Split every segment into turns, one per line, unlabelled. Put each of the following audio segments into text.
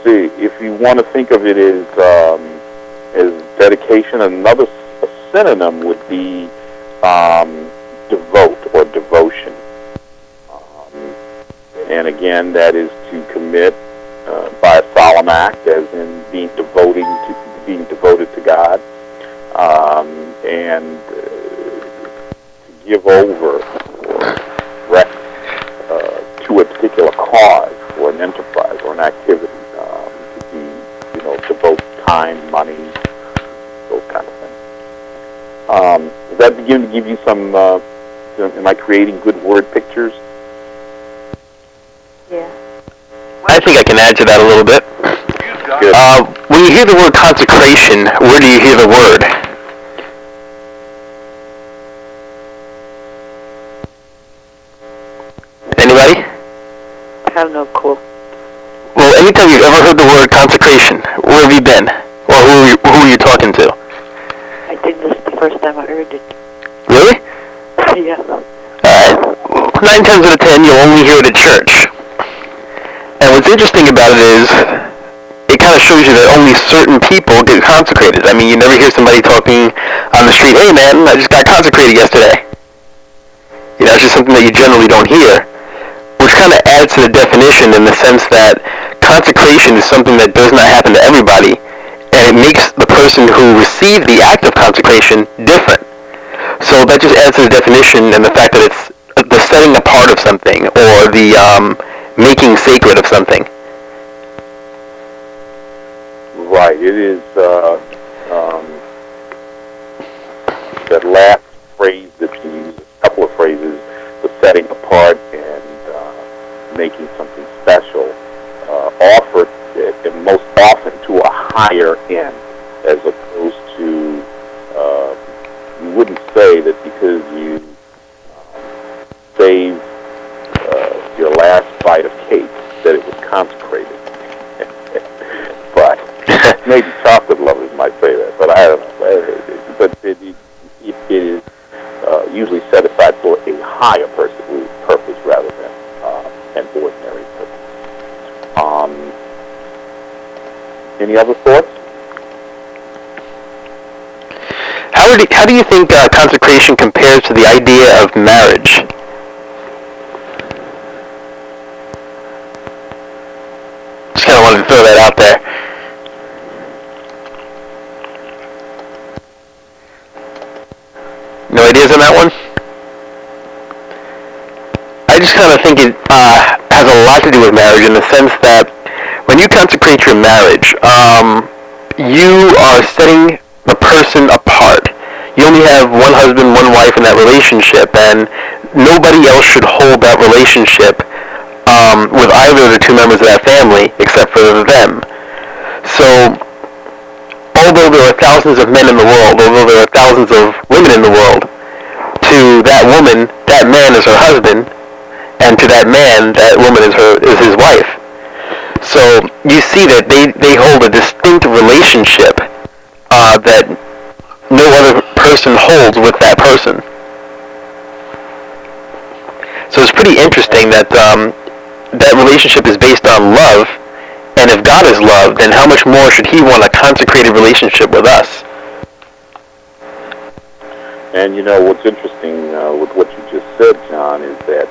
see, if you want to think of it as dedication, another synonym would be devote or devotion. And again, that is to commit by a solemn act, as in being devoted to God, and to give over or rest to a particular cause or an enterprise or an activity. To be, devote time, money, those kind of things. Does that begin to give you some? Am I creating good word pictures?
Yeah.
I think I can add to that a little bit. When you hear the word consecration, where do you hear the word? Anybody?
I have no clue.
Well, anytime you've ever heard the word consecration, where have you been? Or who are you talking to?
I think this is the first time I heard it.
Really?
Yeah.
9 times out of 10, you'll only hear it at church. And what's interesting about it is, it kind of shows you that only certain people get consecrated. I mean, you never hear somebody talking on the street, "Hey man, I just got consecrated yesterday." It's just something that you generally don't hear, which kind of adds to the definition in the sense that consecration is something that does not happen to everybody, and it makes the person who received the act of consecration different. So that just adds to the definition and the fact that it's the setting apart of something, or the making sacred of something.
Right. It is that last phrase that you use, a couple of phrases, the setting apart and making something special, offered and most often to a higher end, as opposed to, you wouldn't say that because you saved your last bite of cake that it was consecrated. But maybe chocolate lovers might say that, but I don't know. But it is usually set aside for a higher purpose rather than an ordinary purpose. Any other thoughts?
How do you think consecration compares to the idea of marriage? Just kind of wanted to throw that out there. No ideas on that one? I just kind of think it has a lot to do with marriage, in the sense that when you consecrate your marriage, you are setting the person apart. You only have one husband, one wife in that relationship, and nobody else should hold that relationship with either of the two members of that family except for them. So, although there are thousands of men in the world, although there are thousands of women in the world, to that woman, that man is her husband, and to that man, that woman is his wife. So you see that they hold a distinct relationship that no other person holds with that person. So it's pretty interesting that that relationship is based on love, and if God is love, then how much more should He want a consecrated relationship with us?
And what's interesting with what you just said, John, is that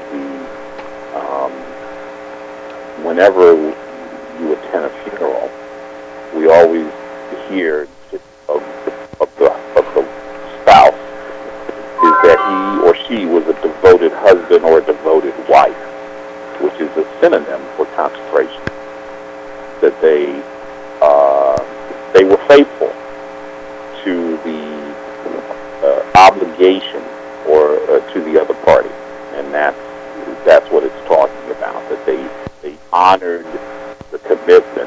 whenever you attend a funeral, we always hear of the spouse is that he or she was a devoted husband or a devoted wife, which is a synonym for consecration. That they were faithful to the obligation or to the other party, and that's what it's talking about. That they honored the commitment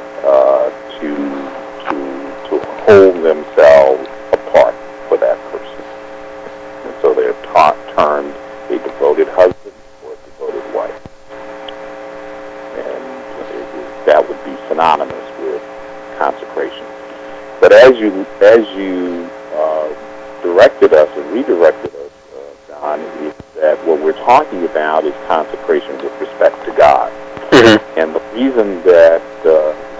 to hold themselves apart for that person, and so they're termed a devoted husband or a devoted wife, and that would be synonymous with consecration. But as you directed us and redirected us, John, is that what we're talking about is consecration with respect to God.
Mm-hmm.
And the reason that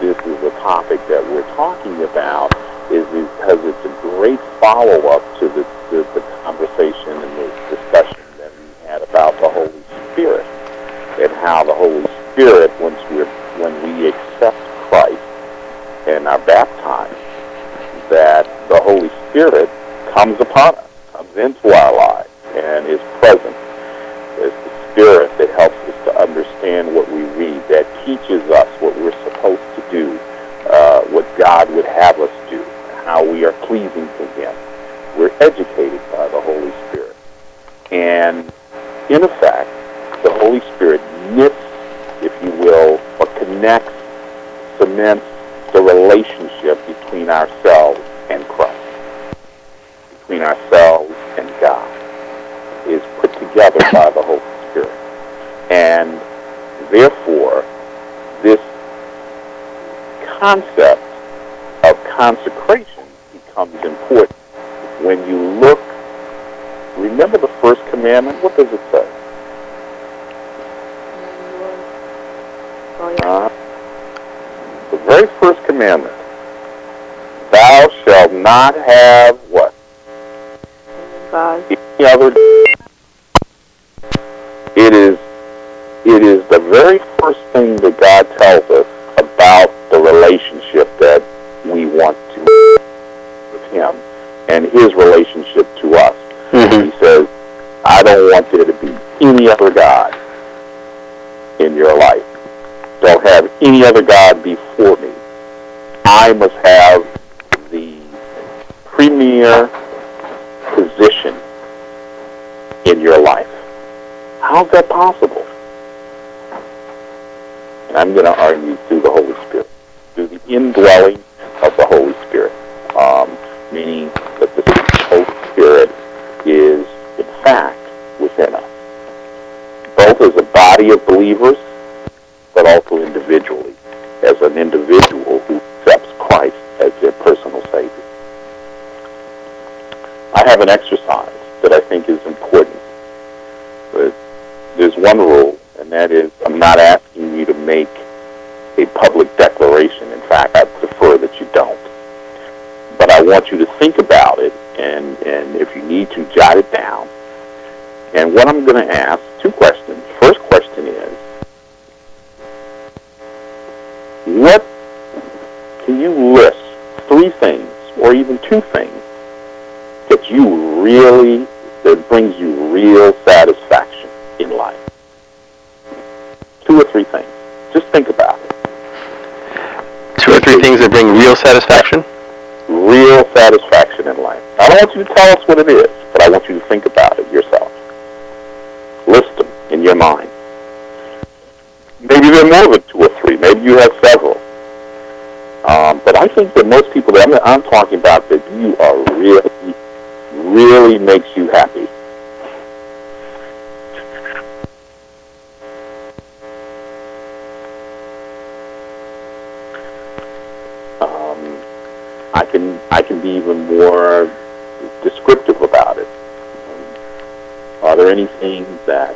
topic that we're talking about is because it's a great follow-up to the conversation and the discussion that we had about the Holy Spirit and how the Holy Spirit, when we accept Christ and are baptized, that the Holy Spirit comes upon us, comes into our lives, and is present. It's the Spirit that helps us to understand what we read, that teaches us what we're supposed to do, what God would have us do, how we are pleasing to Him. We're educated by the Holy Spirit. And in effect, the Holy Spirit knits, if you will, or connects, cements the relationship between ourselves and Christ, between ourselves and God, is put together by the Holy Spirit. And therefore, this concept of consecration becomes important. When you look, remember the first commandment? What does it say? The very first commandment. Thou shalt not have what?
God.
Any other. It is the very first thing that God tells us about the relationship that we want to with Him and His relationship to us.
Mm-hmm.
He says, I don't want there to be any other God in your life. Don't have any other God before me. I must have the premier position in your life. How's that possible? And I'm going to argue through the Holy Spirit, through the indwelling of the Holy Spirit, meaning that the Holy Spirit is, in fact, within us, both as a body of believers, but also individually, as an individual who accepts Christ as their personal Savior. I have an exercise that I think is important. But there's one rule, and that is I'm not asking you to make a public declaration. In fact, I prefer that you don't. But I want you to think about it, and if you need to, jot it down. And what I'm going to ask, two questions. First question is, what can you list 3 things, or even 2 things, that brings you real satisfaction in life? 2 or 3 things. Just think about it.
2 or 3 things that bring real satisfaction?
Real satisfaction in life. I don't want you to tell us what it is, but I want you to think about it yourself. List them in your mind. Maybe there are more than 2 or 3. Maybe you have several. But I think that most people that I'm talking about, that you are really makes you happy. I can be even more descriptive about it. Are there any things that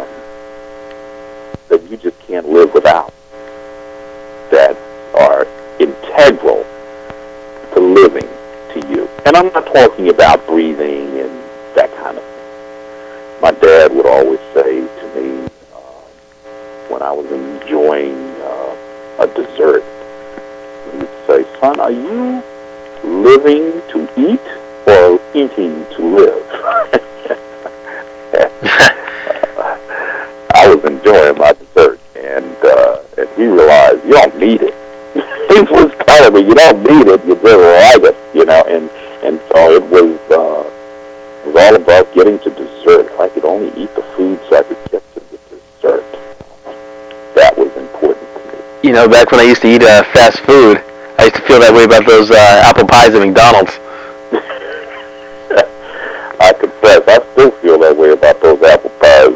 you just can't live without, that are integral to living to you? And I'm not talking about breathing and that kind of thing. My dad would always say to me when I was enjoying a dessert, he would say, son, are you living to eat or eating to live? I was enjoying my dessert, and he realized you don't need it. He was telling me you don't need it, you just like it, and so it was all about getting to dessert. If I could only eat the food so I could get to the dessert, that was important to me.
Back when I used to eat fast food, I used to feel that way about those apple pies at McDonald's.
I confess, I still feel that way about those apple pies.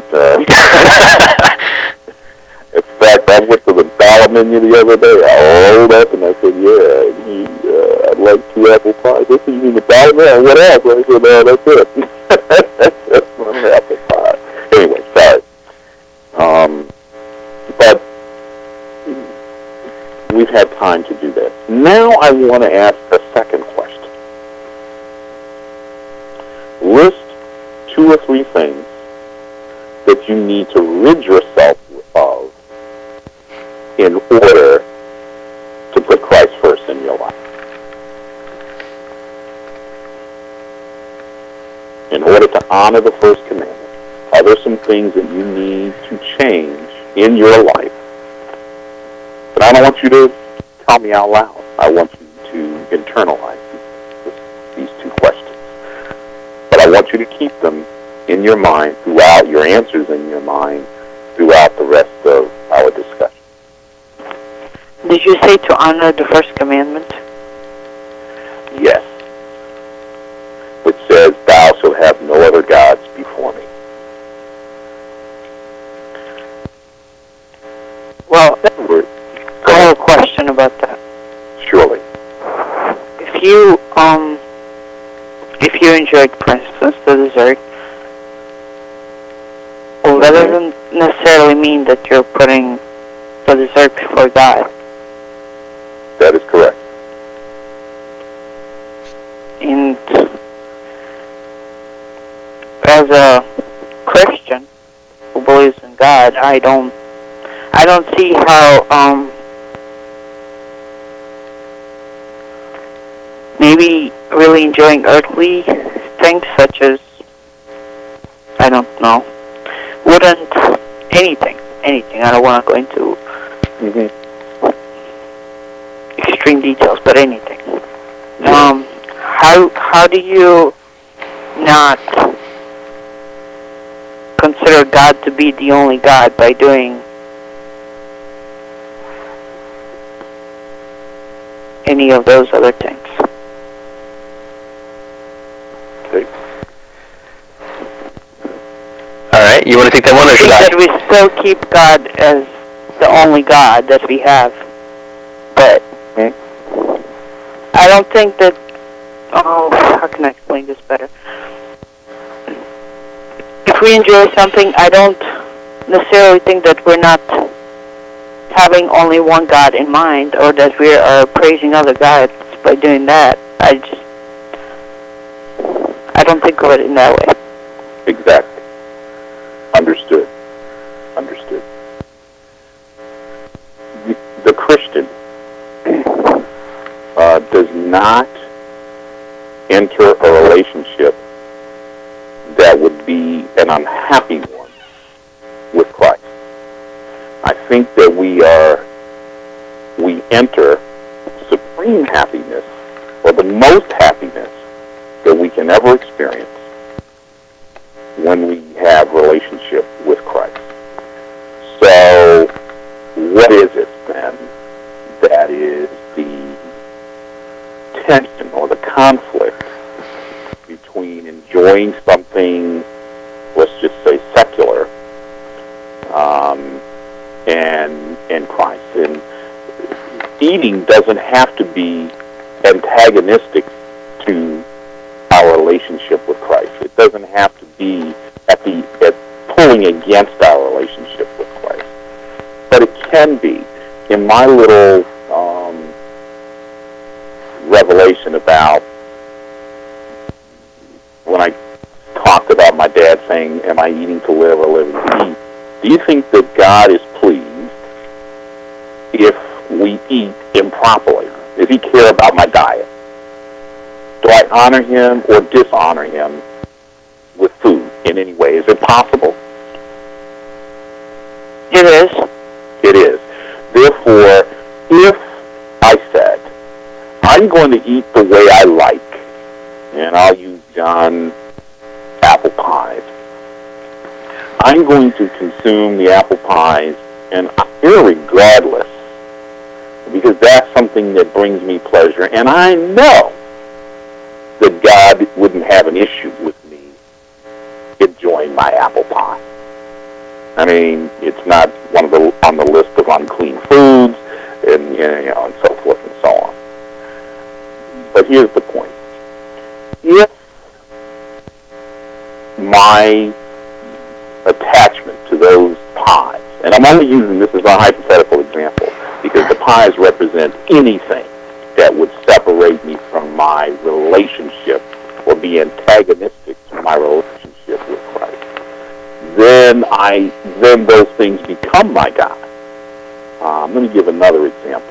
In fact, I went to the dollar menu the other day. I rolled up and I said, I'd like 2 apple pies. They said, you mean the dollar menu? What else? I said, no, that's it. That's one apple pie. Anyway, sorry. But we've had time to do that. Now I want to ask the second question. List 2 or 3 things that you need to rid yourself of in order to put Christ first in your life. In order to honor the first commandment, are there some things that you need to change in your life? But I don't want you to tell me out loud. I want you to internalize these 2 questions. But I want you to keep them in your mind throughout, your answers in your mind throughout the rest of our discussion.
Did you say to honor the first commandment?
Yes. Which says, thou shalt have no other gods before me.
Well, I have a question about that.
Surely.
If you enjoyed, for instance, the dessert, well, that doesn't necessarily mean that you're putting the dessert before God.
That is correct.
And as a Christian who believes in God, I don't see how maybe really enjoying earthly things such as, I don't know, wouldn't anything. I don't want to go into extreme details, but anything. How do you not consider God to be the only God by doing any of those other things?
Okay.
All right, you want to take that one, or should I?
That we still keep God as the only God that we have, but I don't think that. Oh, how can I explain this better? If we enjoy something, I don't necessarily think that we're not having only one God in mind, or that we are praising other gods by doing that. I don't think of it in that way.
Exactly. Understood. The Christian does not enter a relationship that would be an unhappy one with Christ. I think that we enter supreme happiness, or the most happiness that we can ever experience, when we have relationship with Christ. So, what is it then that is the tension or the conflict between enjoying something, let's just say secular, and Christ? And eating doesn't have to be antagonistic to our relationship with Christ. It doesn't have to be at pulling against our relationship with Christ. But it can be. In my little revelation about when I talked about my dad saying, am I eating to live or living to eat? Do you think that God is pleased if we eat improperly? Does he care about my diet? Do I honor him or dishonor him with food in any way? Is it possible?
It is.
It is. Therefore, if I said, I'm going to eat the way I like, and I'll use John apple pies, I'm going to consume the apple pies, and irregardless, because that's something that brings me pleasure, and I know that God wouldn't have an issue with me enjoying my apple pie. I mean, it's not on the list of unclean foods, and and so forth and so on. But here's the point: if my attachment to those pies, and I'm only using this as a hypothetical example because the pies represent anything that would separate me from my relationship or be antagonistic to my relationship with Christ, then those things become my God. Let me give another example.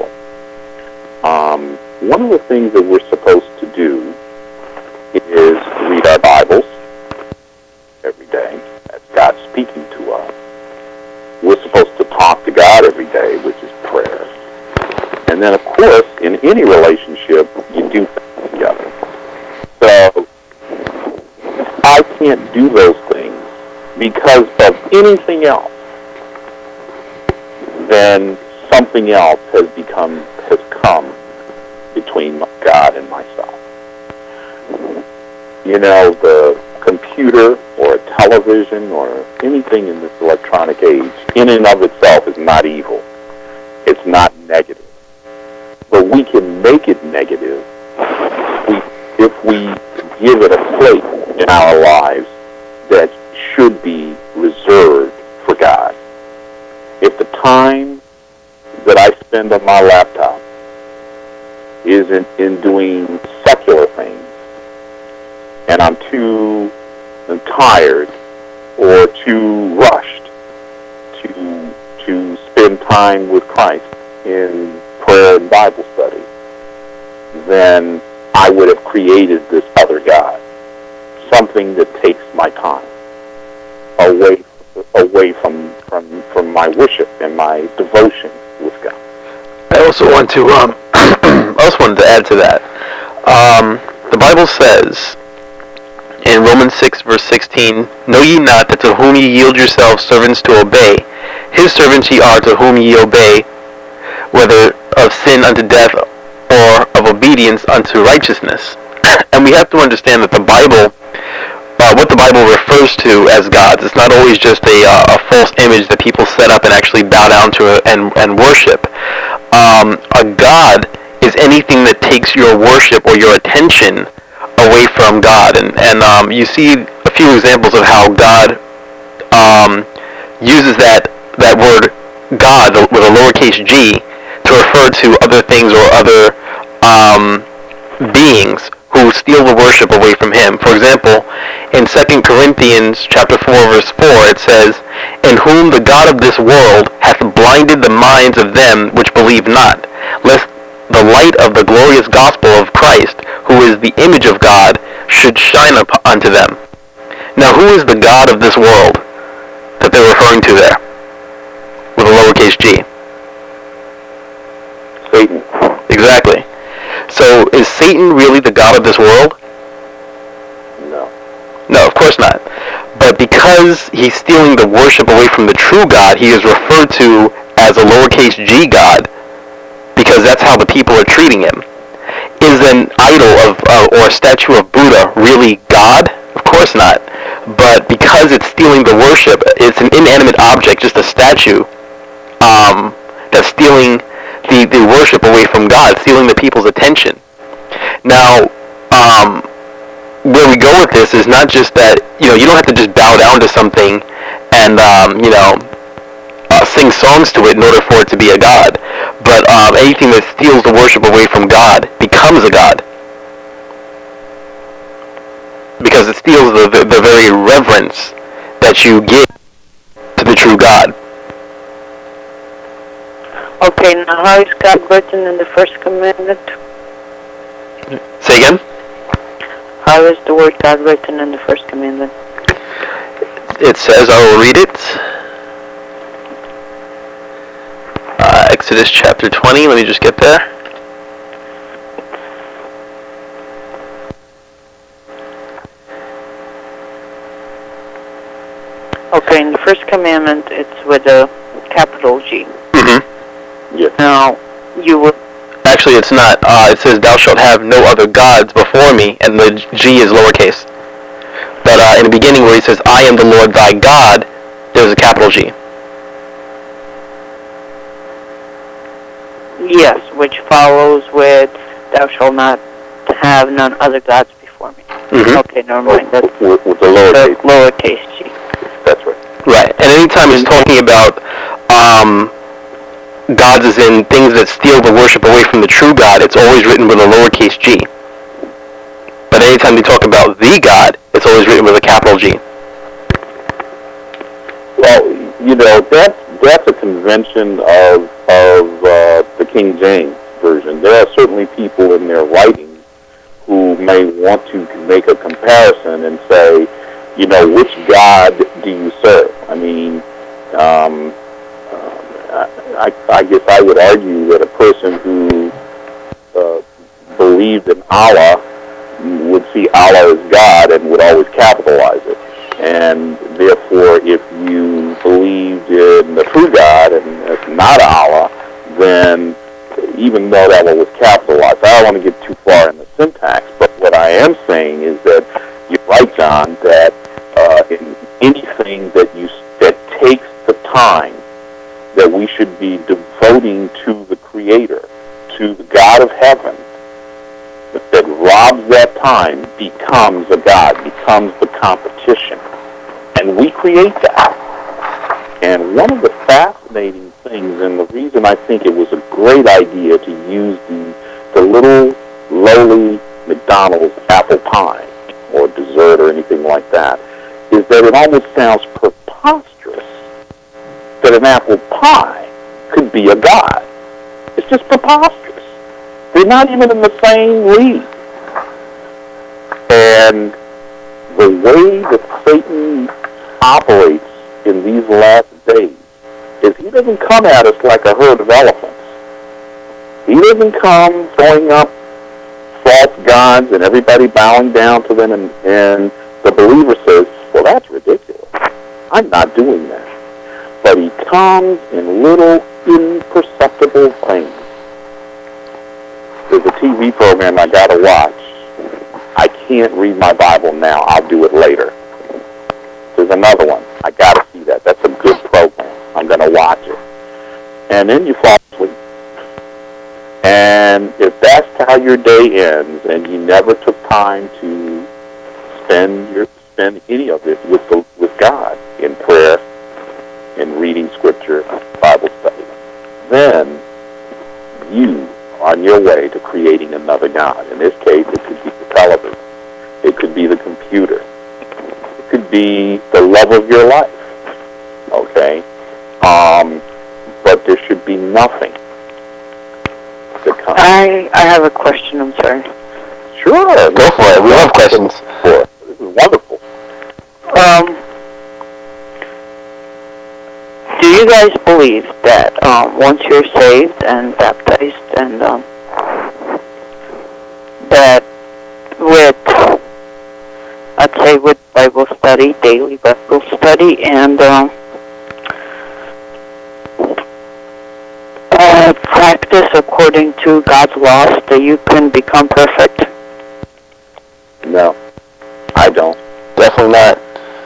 One of the things that we're supposed to do is read our Bibles every day. That's God speaking to us. We're supposed to talk to God every day, which is prayer. And then, of course, in any relationship, you do things together. So, if I can't do those things because of anything else, then something else has come between God and myself. You know, the computer or a television or anything in this electronic age, in and of itself, is not evil. It's not negative. But we can make it negative if we give it a place in our lives that should be reserved for God. If the time that I spend on my laptop is in doing secular things, and I'm too tired or too rushed to spend time with Christ in prayer and Bible study, then I would have created this other God, something that takes my time away from my worship and my devotion with God.
I also want to wanted to add to that. The Bible says in Romans 6 verse 16, "Know ye not that to whom ye yield yourselves servants to obey, his servants ye are to whom ye obey, whether of sin unto death or of obedience unto righteousness." And we have to understand that the Bible, what the Bible refers to as gods, it's not always just a false image that people set up and actually bow down to and worship. A god is anything that takes your worship or your attention away from God. And you see a few examples of how God uses that word God with a lowercase g to refer to other things or other beings who steal the worship away from Him. For example, in 2 Corinthians chapter 4, verse 4, it says, "In whom the God of this world hath blinded the minds of them which believe not, lest the light of the glorious gospel of Christ, who is the image of God, should shine up unto them." Now, who is the God of this world that they're referring to there with a lowercase g?
Satan.
Exactly. So, is Satan really the God of this world?
No.
No, of course not. But because he's stealing the worship away from the true God, he is referred to as a lowercase g God, because that's how the people are treating him. Is an idol or a statue of Buddha really God? Of course not. But because it's stealing the worship, it's an inanimate object, just a statue, that's stealing the worship away from God, stealing the people's attention. Now, where we go with this is not just that, you don't have to just bow down to something and, sing songs to it in order for it to be a god. But anything that steals the worship away from God becomes a god. Because it steals the very reverence that you give to the true God.
Okay, now how is God written in the first commandment?
Say again?
How is the word God written in the first commandment?
It says, I will read it. Exodus chapter 20, let me just get there.
Okay, in the first commandment, it's with a capital G.
Mm-hmm.
Yes.
Now, you would...
Actually, it's not. It says, "Thou shalt have no other gods before me," and the G is lowercase. But in the beginning where he says, "I am the Lord thy God," there's a capital G.
Yes, which follows with, "Thou shalt not have none other gods before me."
Mm-hmm.
Okay, never mind. That's
With the lowercase.
the lowercase g.
That's right.
Right. And anytime it's talking about gods as in things that steal the worship away from the true God, it's always written with a lowercase g. But anytime they talk about the God, it's always written with a capital G.
Well, that's a convention of the King James version. There are certainly people in their writings who may want to make a comparison and say, which God do you serve? I mean, I guess I would argue that a person who believed in Allah would see Allah as God and would always capitalize it. And therefore, if you believed in the true God and it's not Allah, then even though that one was capitalized, I don't want to get too far in the syntax, but what I am saying is that you're right, John, that in anything that takes the time that we should be devoting to the Creator, to the God of heaven, that robs that time becomes a God, becomes the competition. And we create that. And one of the fascinating things, and the reason I think it was a great idea to use the little lowly McDonald's apple pie or dessert or anything like that, is that it almost sounds preposterous that an apple pie could be a god. It's just preposterous. They're not even in the same league. And the way that Satan operates in these last days is he doesn't come at us like a herd of elephants. He doesn't come throwing up false gods and everybody bowing down to them, and the believer says, well, that's ridiculous. I'm not doing that. But he comes in little imperceptible things. There's a TV program I got to watch. I can't read my Bible now. I'll do it later. There's another one. I got to see that. That's a good program. I'm going to watch it. And then you fall asleep. And if that's how your day ends, and you never took time to spend any of it with God in prayer, in reading Scripture, Bible study, then you are on your way to creating another God. In this case, it could be the television. It could be the computer. It could be the love of your life. Okay? But there should be nothing that comes.
I have a question, I'm sorry.
Sure.
Go for it. We love questions.
This is wonderful.
Do you guys believe that once you're saved and baptized and that with Bible study, daily Bible study, and practice according to God's laws, that you can become perfect?
No, I don't.
Definitely not.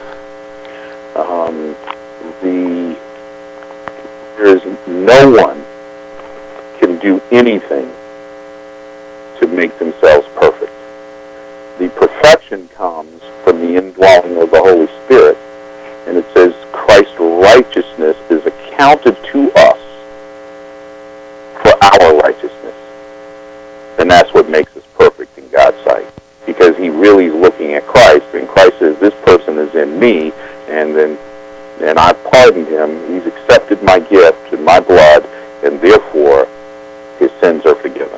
There's no one can do anything to make themselves perfect. The perfection comes from the indwelling of the Holy Spirit, and it says Christ's righteousness is accounted to us for our righteousness. And that's what makes us perfect in God's sight, because he really is looking at Christ, and Christ says, this person is in me, and I pardoned him. He's accepted my gift and my blood, and therefore his sins are forgiven.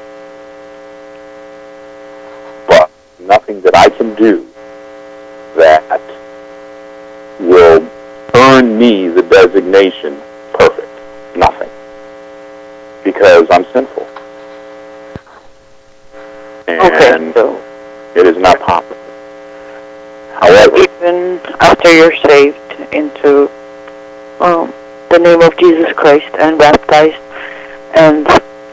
But nothing that I can do that will earn me the designation perfect. Nothing. Because I'm sinful. And
Okay, so
it is not possible. However,
even after you're saved into the name of Jesus Christ and baptized, and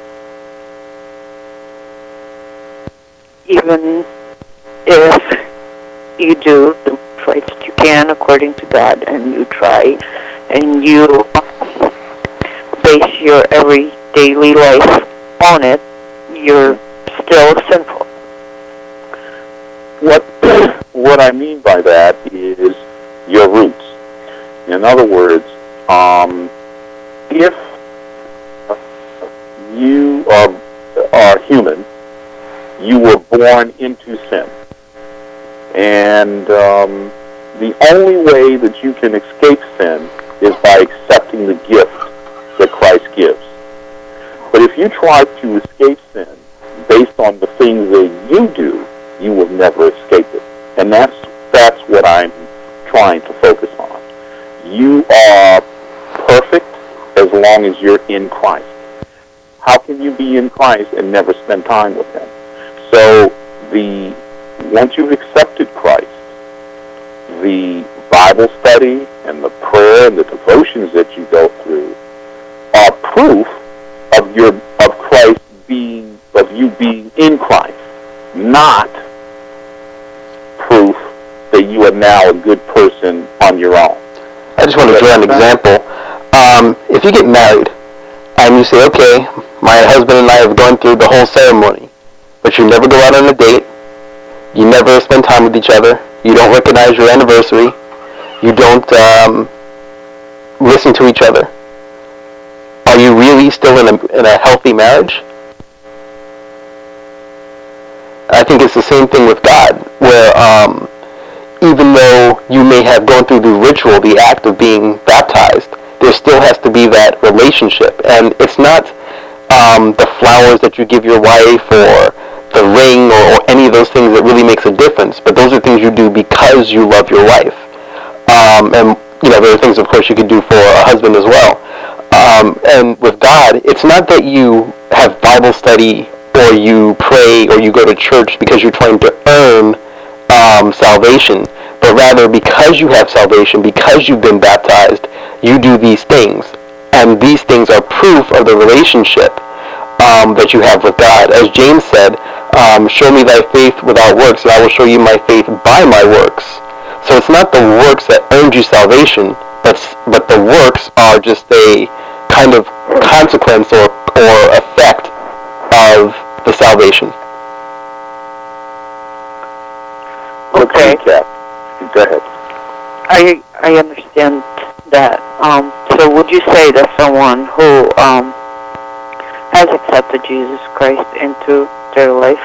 even if you do the right that you can according to God, and you try, and you base your every daily life on it, you're still sinful.
what I mean by that is your roots. In other words, if you are human, you were born into sin. And the only way that you can escape sin is by accepting the gift that Christ gives. But if you try to escape sin based on the things that you do, you will never escape it. And that's what I'm trying to focus on. You are perfect as long as you're in Christ. How can you be in Christ and never spend time with Him? So once you've accepted Christ, the Bible study and the prayer and the devotions that you go through are proof of you being in Christ, not proof that you are now a good person on your own.
I just want to draw an example. If you get married and you say, okay, my husband and I have gone through the whole ceremony, but you never go out on a date, you never spend time with each other, you don't recognize your anniversary, you don't listen to each other, are you really still in a healthy marriage? I think it's the same thing with God, where even though you may have gone through the ritual, the act of being baptized, there still has to be that relationship. And it's not the flowers that you give your wife or the ring or any of those things that really makes a difference, but those are things you do because you love your wife. And there are things, of course, you could do for a husband as well. And with God, it's not that you have Bible study or you pray or you go to church because you're trying to earn salvation, but rather because you have salvation, because you've been baptized, you do these things. And these things are proof of the relationship that you have with God. As James said, show me thy faith without works, and I will show you my faith by my works. So it's not the works that earned you salvation, but the works are just a kind of consequence or effect of the salvation.
Okay.
Go ahead.
I understand that. So would you say that someone who has accepted Jesus Christ into their life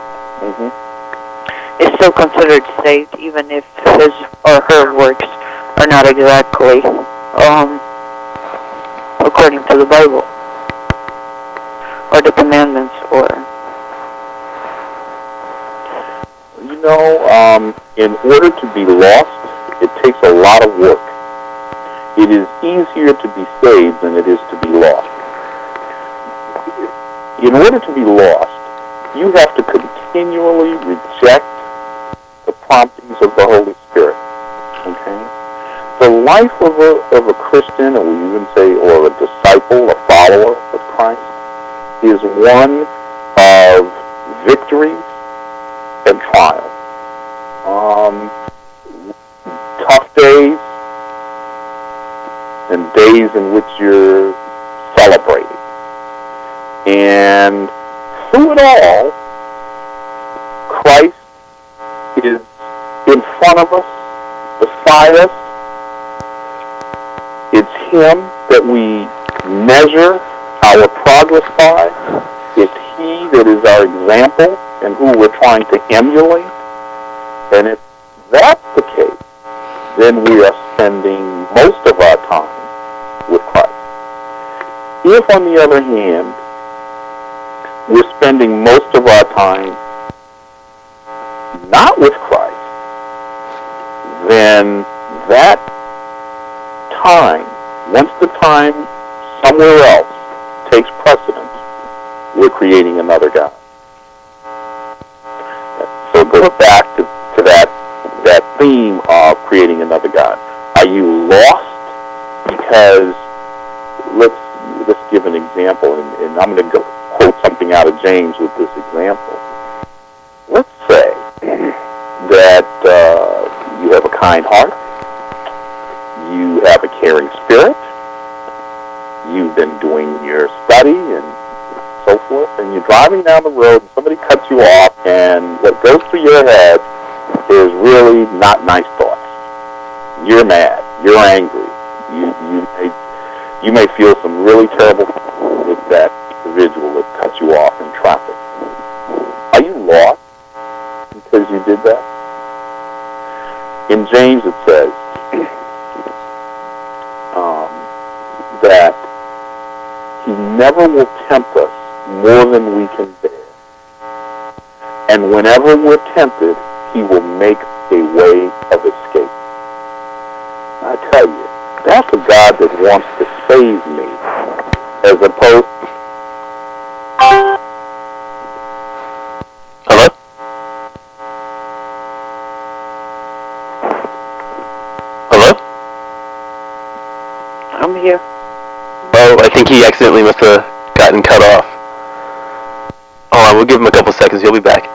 is still considered saved, even if his or her works are not exactly according to the Bible or the commandments, or?
In order to be lost, it takes a lot of work. It is easier to be saved than it is to be lost. In order to be lost, you have to continually reject the promptings of the Holy Spirit. Okay? The life of a Christian, or we even say, or a disciple, a follower of Christ, is one of victories and trials. Tough days and days in which you're celebrating. And through it all, Christ is in front of us, beside us. It's Him that we measure our progress by. It's He that is our example and who we're trying to emulate. And if that's the case, then we are spending most of our time with Christ. If, on the other hand, we're spending most of our time not with Christ, then that time, once the time somewhere else takes precedence, we're creating another God. So it goes back to that theme of creating another God. Are you lost? Because let's give an example, and I'm going to quote something out of James with this example. Let's say that you have a kind heart, you have a caring spirit, you've been doing your study and so forth, and you're driving down the road and somebody cuts you off, and what goes through your head is really not nice thoughts. You're mad, you're angry, you may feel some really terrible with that individual that cuts you off in traffic. Are you lost because you did that? In James it says that he never will tempt us more than we can bear. And whenever we're tempted, he will make a way of escape. I tell you, that's a God that wants to save me, as opposed to...
Hello? Hello?
I'm here.
Oh, I think he accidentally must have gotten cut off. Hold on, we'll give him a couple seconds. He'll be back.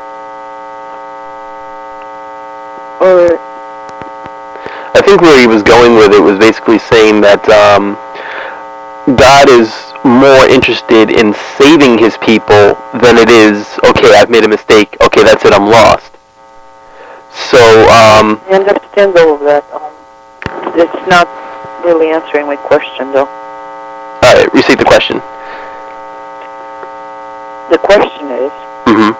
Or
I think where he was going with it was basically saying that God is more interested in saving his people than it is, okay, I've made a mistake, okay, that's it, I'm lost. So,
I understand all of that. It's not really answering my question, though.
alright, restate the question.
The question is,
Mm-hmm.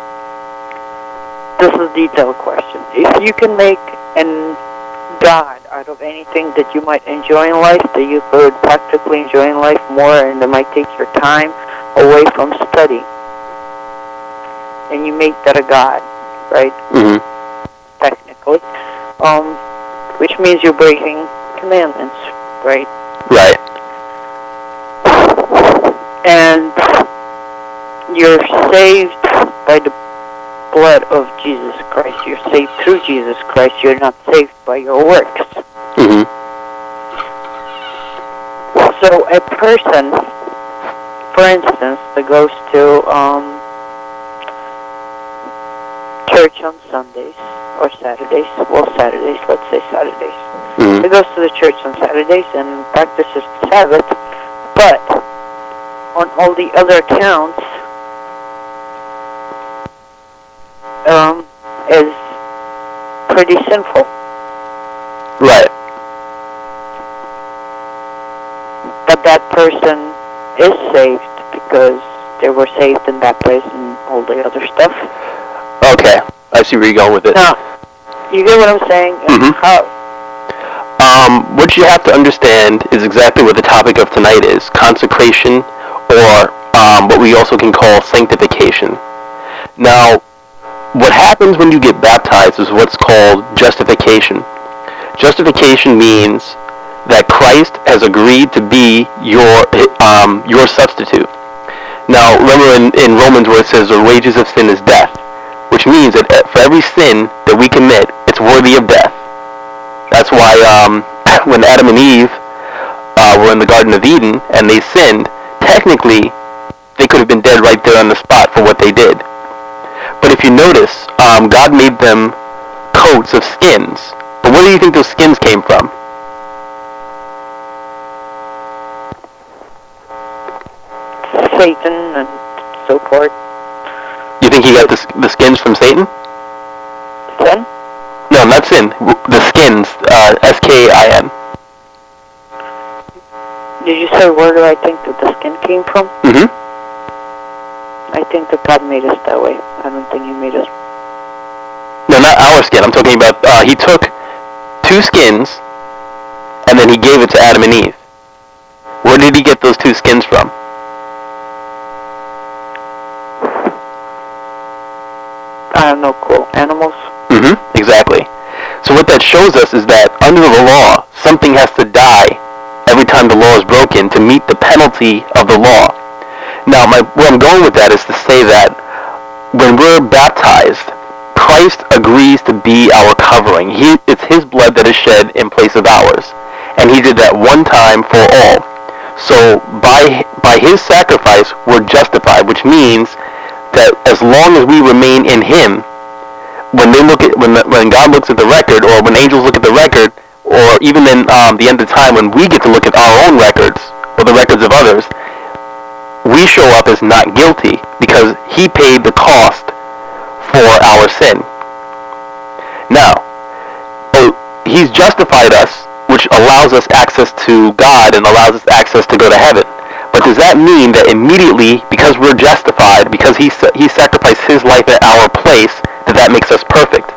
this is a detailed question. If you can make an God out of anything that you might enjoy in life, that you could practically enjoy in life more, and that might take your time away from study, and you make that a God, right?
Mm-hmm.
Technically, which means you're breaking commandments, right?
Right.
And you're saved by the blood of Jesus Christ. You're saved through Jesus Christ. You're not saved by your works.
Mm-hmm.
So a person, for instance, that goes to church on Sundays or Saturdays, Saturdays, let's say Saturdays.
Mm-hmm.
He goes to the church on Saturdays and practices the Sabbath, but on all the other accounts, is pretty sinful.
Right.
But that person is saved because they were saved in that place and all the other stuff.
Okay, I see where you're going with it.
Now, you get what I'm saying?
Mhm.
How?
What you have to understand is exactly what the topic of tonight is, consecration, or what we also can call sanctification. Now, what happens when you get baptized is what's called justification. Justification means that Christ has agreed to be your substitute. Now, remember in Romans where it says the wages of sin is death, which means that for every sin that we commit, it's worthy of death. That's why when Adam and Eve were in the Garden of Eden and they sinned, technically they could have been dead right there on the spot for what they did. But if you notice, God made them coats of skins. But where do you think those skins came from?
Satan and so forth.
You think he got the skins from Satan?
Sin?
No, not sin. The skins, S-K-I-N.
Did you say where do I think that the skin came from?
Mm-hmm.
I think that God made us that way. I don't think he made us...
No, not our skin. I'm talking about, he took two skins, and then he gave it to Adam and Eve. Where did he get those two skins from?
I have no clue. Animals?
Mm-hmm, exactly. So what that shows us is that under the law, something has to die every time the law is broken to meet the penalty of the law. Now, where I'm going with that is to say that when we're baptized, Christ agrees to be our covering. It's his blood that is shed in place of ours. And he did that one time for all. So by his sacrifice, we're justified, which means that as long as we remain in him, when God looks at the record, or when angels look at the record, or even in the end of time when we get to look at our own records, or the records of others, we show up as not guilty because he paid the cost for our sin. Now, he's justified us, which allows us access to God and allows us access to go to heaven. But does that mean that immediately, because we're justified, because he sacrificed his life at our place, that makes us perfect?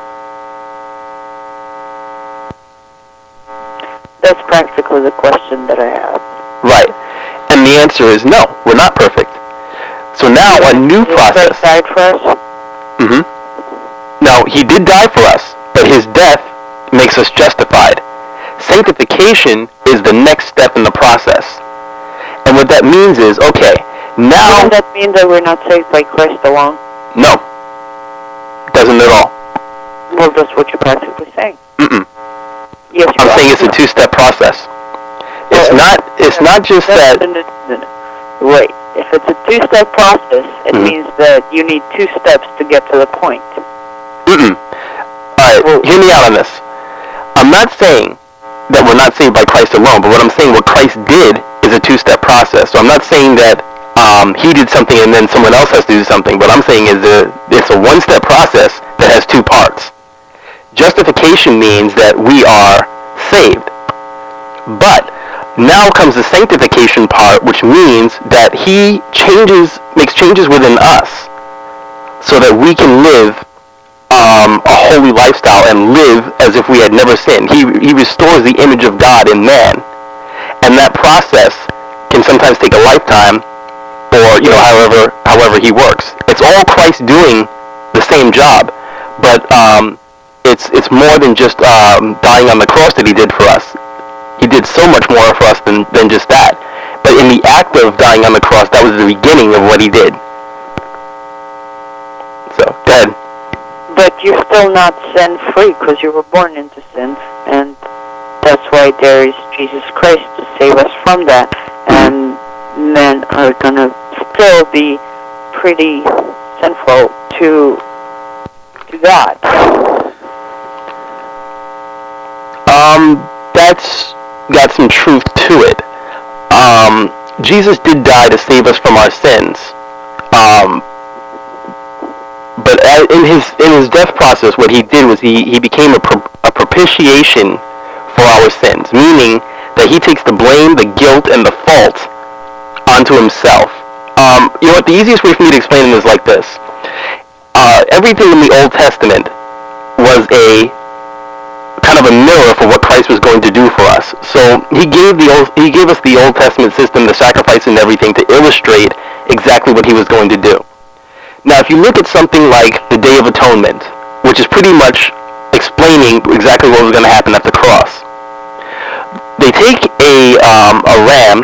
That's practically the question that I have.
Right. And the answer is no, we're not perfect. So now a new process.
Jesus died for us?
Mm-hmm. Now, he did die for us, but his death makes us justified. Sanctification is the next step in the process. And what that means is, okay, now...
Doesn't that mean that we're not saved by Christ alone?
No. Doesn't at all.
Well, that's what you're practically saying.
Mm-mm.
Yes, you
I'm saying it's a two-step process. It's not just that...
Wait, if it's a two-step process, it means that you need two steps to get to the point.
Mm-mm. Alright, hear me out on this. I'm not saying that we're not saved by Christ alone, but what I'm saying, what Christ did is a two-step process. So I'm not saying that he did something and then someone else has to do something. What I'm saying is it's a one-step process that has two parts. Justification means that we are saved. But now comes the sanctification part, which means that he makes changes within us so that we can live a holy lifestyle and live as if we had never sinned. He restores the image of God in man. And that process can sometimes take a lifetime or, however he works. It's all Christ doing the same job, but it's more than just dying on the cross that he did for us. He did so much more for us than just that. But in the act of dying on the cross, that was the beginning of what he did. So, go ahead.
But you're still not sin-free because you were born into sin, and that's why there is Jesus Christ to save us from that. And men are going to still be pretty sinful to God.
That's got some truth to it. Jesus did die to save us from our sins. But in his death process, what he did was he became a propitiation for our sins, meaning that he takes the blame, the guilt, and the fault onto himself. What the easiest way for me to explain it is like this. Everything in the Old Testament was a kind of a mirror for what Christ was going to do for us. So he gave us the Old Testament system, the sacrifice and everything, to illustrate exactly what he was going to do. Now, if you look at something like the Day of Atonement, which is pretty much explaining exactly what was going to happen at the cross, they take a ram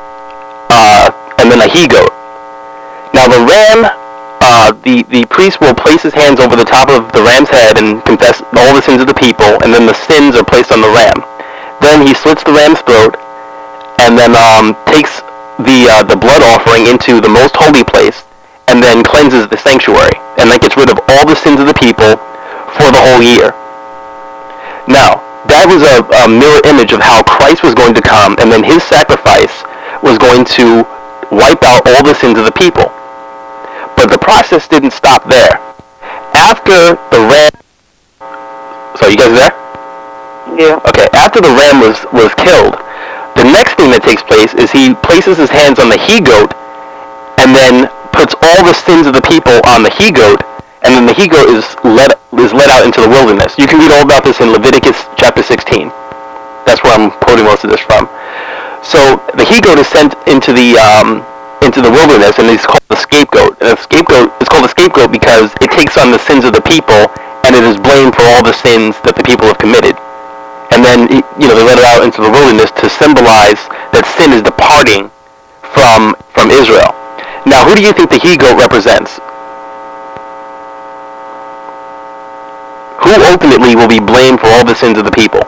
and then a he-goat. Now, the ram, the priest will place his hands over the top of the ram's head and confess all the sins of the people, and then the sins are placed on the ram. Then he slits the ram's throat, and then takes the blood offering into the most holy place, and then cleanses the sanctuary, and that gets rid of all the sins of the people for the whole year. Now, that was a mirror image of how Christ was going to come, and then his sacrifice was going to wipe out all the sins of the people. But the process didn't stop there. After the ram... So, you guys there?
Yeah.
Okay, after the ram was killed, the next thing that takes place is he places his hands on the he-goat, and then puts all the sins of the people on the he-goat, and then the he-goat is led out into the wilderness. You can read all about this in Leviticus chapter 16. That's where I'm quoting most of this from. So the he-goat is sent into the wilderness, and it's called the scapegoat. And it's called the scapegoat because it takes on the sins of the people, and it is blamed for all the sins that the people have committed. And then they let it out into the wilderness to symbolize that sin is departing from Israel. Now, who do you think the he-goat represents? Who ultimately will be blamed for all the sins of the people?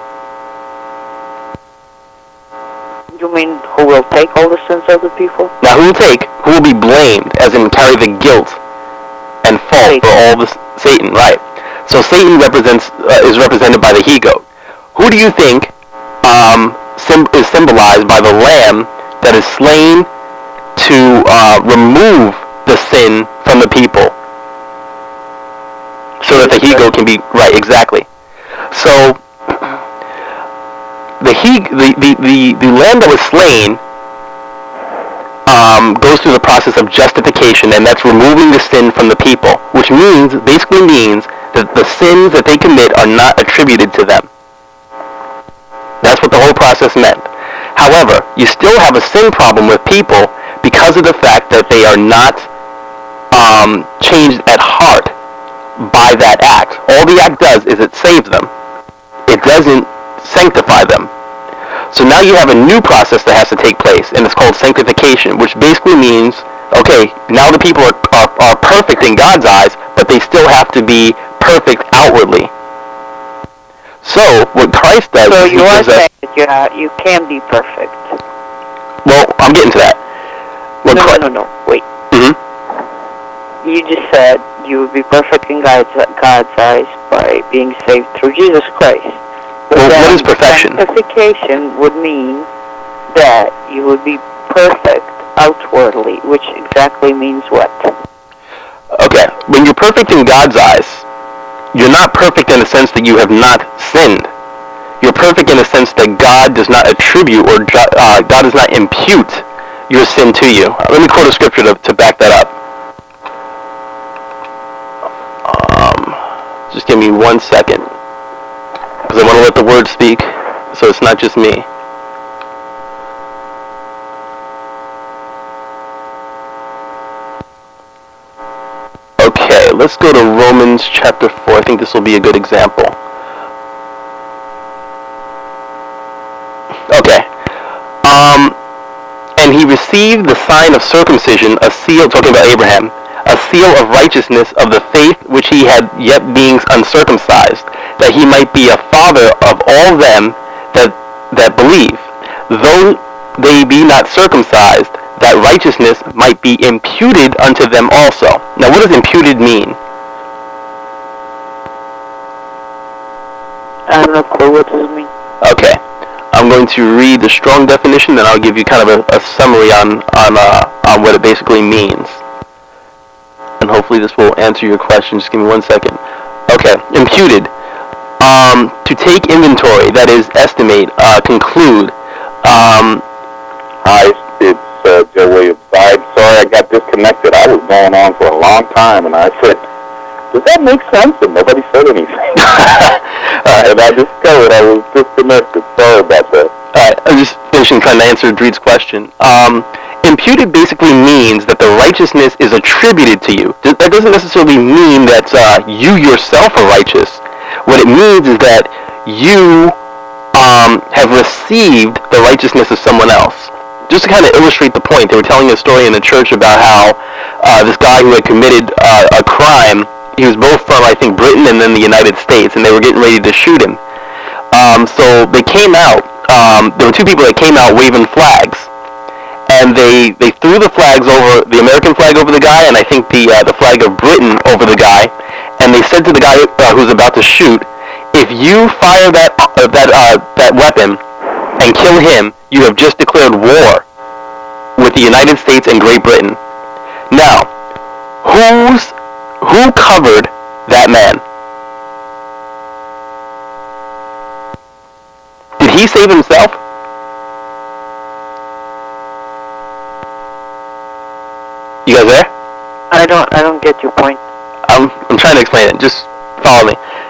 You mean who will take all the sins of the people?
Now, who will be blamed, as in carry the guilt and fault for all the Satan, right? So Satan is represented by the he-goat. Who do you think is symbolized by the lamb that is slain to remove the sin from the people, so that the he-goat can be right? Exactly. So the lamb that was slain goes through the process of justification, and that's removing the sin from the people, which basically means that the sins that they commit are not attributed to them. That's what the whole process meant. However, you still have a sin problem with people because of the fact that they are not changed at heart by that act. All the act does is it saves them. It doesn't sanctify them. So now you have a new process that has to take place, and it's called sanctification, which basically means, okay, now the people are perfect in God's eyes, but they still have to be perfect outwardly. So what Christ does
So
is
you are saying that you can be perfect.
Well, I'm getting to that.
No. Wait.
Mm-hmm.
You just said you would be perfect in God's eyes by being saved through Jesus Christ. But
well, what is perfection?
Sanctification would mean that you would be perfect outwardly, which exactly means what?
Okay, when you're perfect in God's eyes, you're not perfect in the sense that you have not sinned. You're perfect in the sense that God does not attribute or God does not impute your sin to you. Let me quote a scripture to back that up. Just give me 1 second, because I want to let the word speak, so it's not just me. Okay, let's go to Romans chapter 4. I think this will be a good example. Okay. And he received the sign of circumcision, a seal, talking about Abraham, a seal of righteousness of the faith which he had yet being uncircumcised, that he might be a father of all them that believe, though they be not circumcised, that righteousness might be imputed unto them also. Now, what does imputed mean?
I have no clue. What does it mean?
Okay. I'm going to read the strong definition, then I'll give you kind of a summary on what it basically means. And hopefully this will answer your question. Just give me 1 second. Okay. Imputed. To take inventory, that is, estimate, conclude.
It's Joe Williams. I'm sorry I got disconnected. I was going on for a long time, and I said, does that make sense? And nobody said anything. And I discovered I was disconnected. Sorry about that.
Alright, I'm just finishing trying to answer Dreed's question. Imputed basically means that the righteousness is attributed to you. That doesn't necessarily mean that you yourself are righteous. What it means is that you have received the righteousness of someone else. Just to kind of illustrate the point, they were telling a story in the church about how this guy who had committed a crime, he was both from, I think, Britain and then the United States, and they were getting ready to shoot him. So they came out, there were two people that came out waving flags, and they threw the flags over, the American flag over the guy, and I think the flag of Britain over the guy, and they said to the guy who was about to shoot, if you fire that weapon and kill him, you have just declared war with the United States and Great Britain. Now, who covered that man? Did he save himself? You guys there?
I don't get your point.
I'm trying to explain it. Just follow me.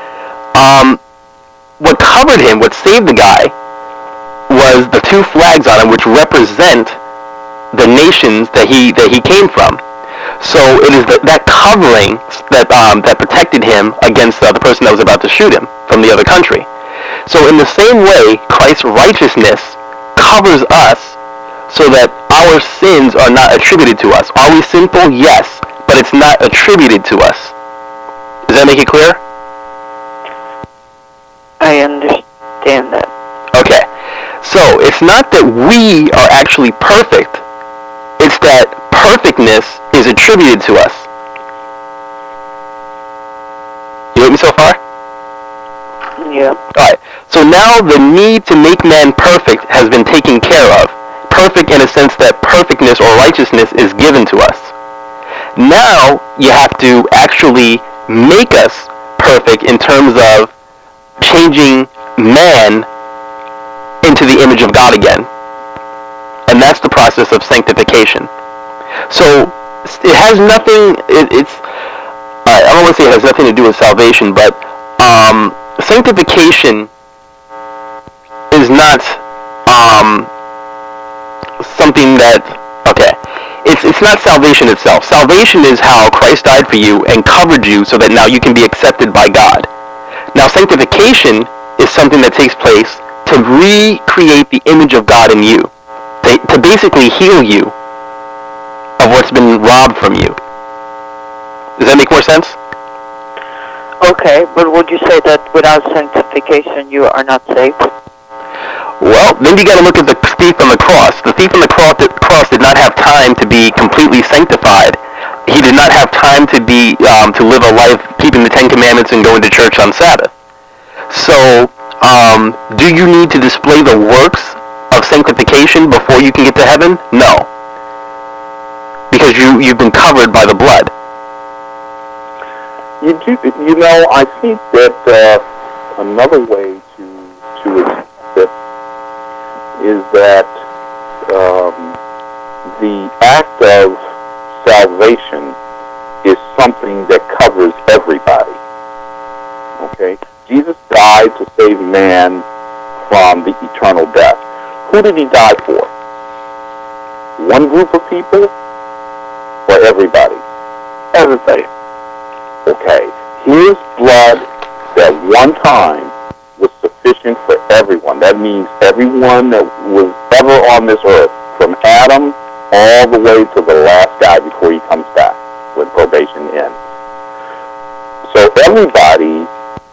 What covered him, what saved the guy, was the two flags on him, which represent the nations that he came from. So it is that covering that protected him against the person that was about to shoot him from the other country. So in the same way, Christ's righteousness covers us so that our sins are not attributed to us. Are we sinful? Yes, but it's not attributed to us. Does that make it clear?
I understand that.
Okay. So it's not that we are actually perfect. It's that perfectness is attributed to us. You with me so far?
Yeah.
Alright. So now the need to make man perfect has been taken care of. Perfect in a sense that perfectness or righteousness is given to us. Now you have to actually make us perfect in terms of changing man into the image of God again. And that's the process of sanctification. So it has nothing. I don't want to say it has nothing to do with salvation, but sanctification is not something that. Okay, it's not salvation itself. Salvation is how Christ died for you and covered you, so that now you can be accepted by God. Now, sanctification is something that takes place to recreate the image of God in you, to basically heal you of what's been robbed from you. Does that make more sense?
Okay, but would you say that without sanctification you are not saved?
Well, then you got to look at the thief on the cross. The thief on the cross did not have time to be completely sanctified. He did not have time to to live a life keeping the Ten Commandments and going to church on Sabbath. So, do you need to display the works of sanctification before you can get to heaven? No, because you've been covered by the blood.
I think that another way to express it is that the act of salvation is something that covers everybody. Okay? Jesus died to save man from the eternal death. Who did he die for? One group of people or everybody? Everybody. Okay. His blood at one time was sufficient for everyone. That means everyone that was ever on this earth, from Adam all the way to the last guy before he comes back when probation ends. So everybody,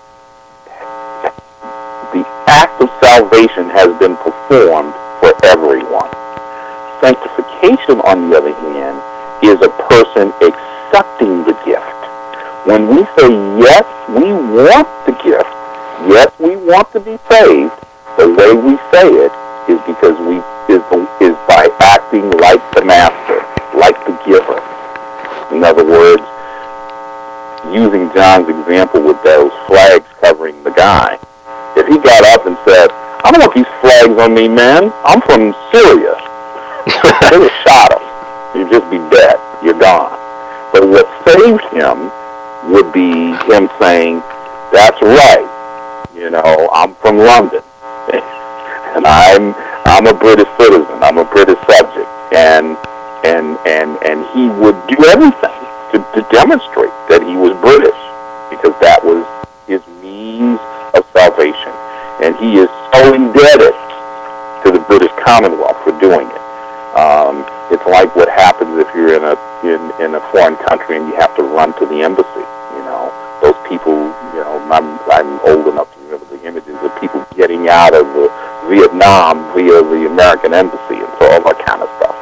the act of salvation has been performed for everyone. Sanctification, on the other hand, is a person accepting the gift. When we say, yes, we want the gift, yes, we want to be saved, the way we say it is because is by acting like the master, like the giver. In other words, using John's example with those flags covering the guy, if he got up and said, I don't want these flags on me, man, I'm from Syria, they would have shot him. You'd just be dead. You're gone. But what saved him would be him saying, that's right, I'm from London, and I'm a British citizen, I'm a British subject, and he would do everything to demonstrate that he was British, because that was his means of salvation, and he is so indebted to the British Commonwealth for doing it. It's like what happens if you're in a foreign country and you have to run to the embassy. Those people, I'm old enough to remember the images of people getting out of Vietnam via the American embassy and so all that kind of stuff.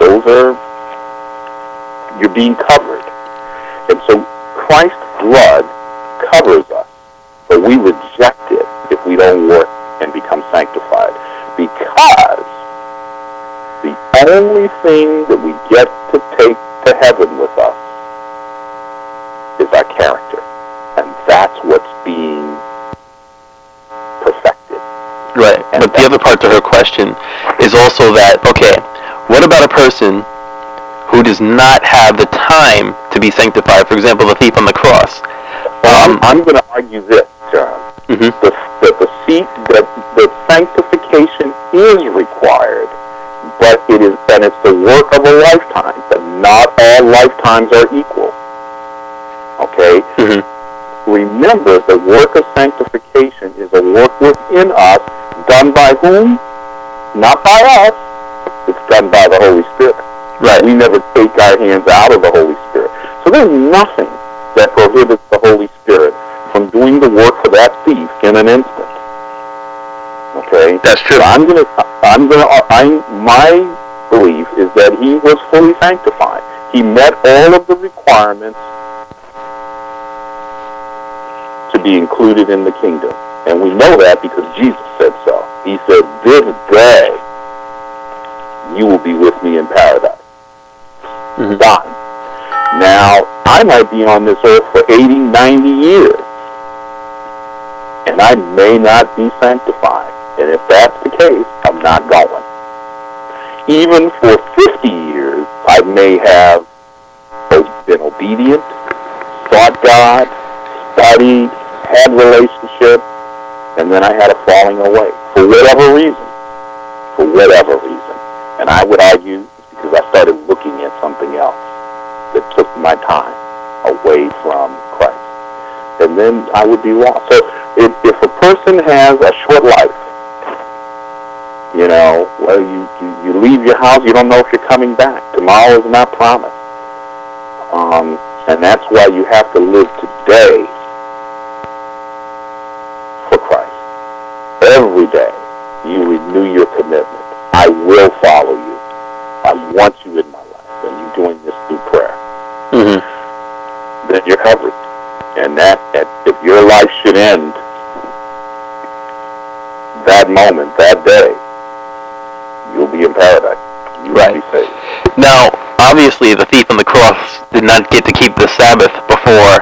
You're being covered. And so Christ's blood covers us, but we reject it if we don't work and become sanctified, because the only thing that we get to take to heaven with us is our character. And that's what's being perfected.
Right.
And
but the other part to her question is also that, okay, what about a person who does not have the time to be sanctified? For example, the thief on the cross.
I'm going to argue this, John,
Mm-hmm.
that sanctification is required, but it's the work of a lifetime, but not all lifetimes are equal. Okay?
Mm-hmm.
Remember, the work of sanctification is a work within us, done by whom? Not by us. It's done by the Holy Spirit.
Right.
We never take our hands out of the Holy Spirit. So there's nothing that prohibits the Holy Spirit from doing the work for that thief in an instant. Okay?
That's true.
My belief is that he was fully sanctified. He met all of the requirements to be included in the kingdom. And we know that because Jesus said so. He said, this day you will be with me in paradise.
Mm-hmm.
Done. Now, I might be on this earth for 80, 90 years, and I may not be sanctified. And if that's the case, I'm not going. Even for 50 years, I I may have been obedient, sought God, studied, had relationship, and then I had a falling away for whatever reason. For whatever reason. And I would argue it's because I started looking at something else that took my time away from Christ. And then I would be lost. So if a person has a short life, well, you leave your house, you don't know if you're coming back. Tomorrow is not promised. And that's why you have to live today for Christ. Every day you renew your commitment. I will follow you. I want you in my life. And you're doing this through prayer. Mm-hmm. Then you're covered. And that if your life should end that moment, that day, you'll be in paradise. You will be saved.
Now, obviously, the thief on the cross did not get to keep the Sabbath before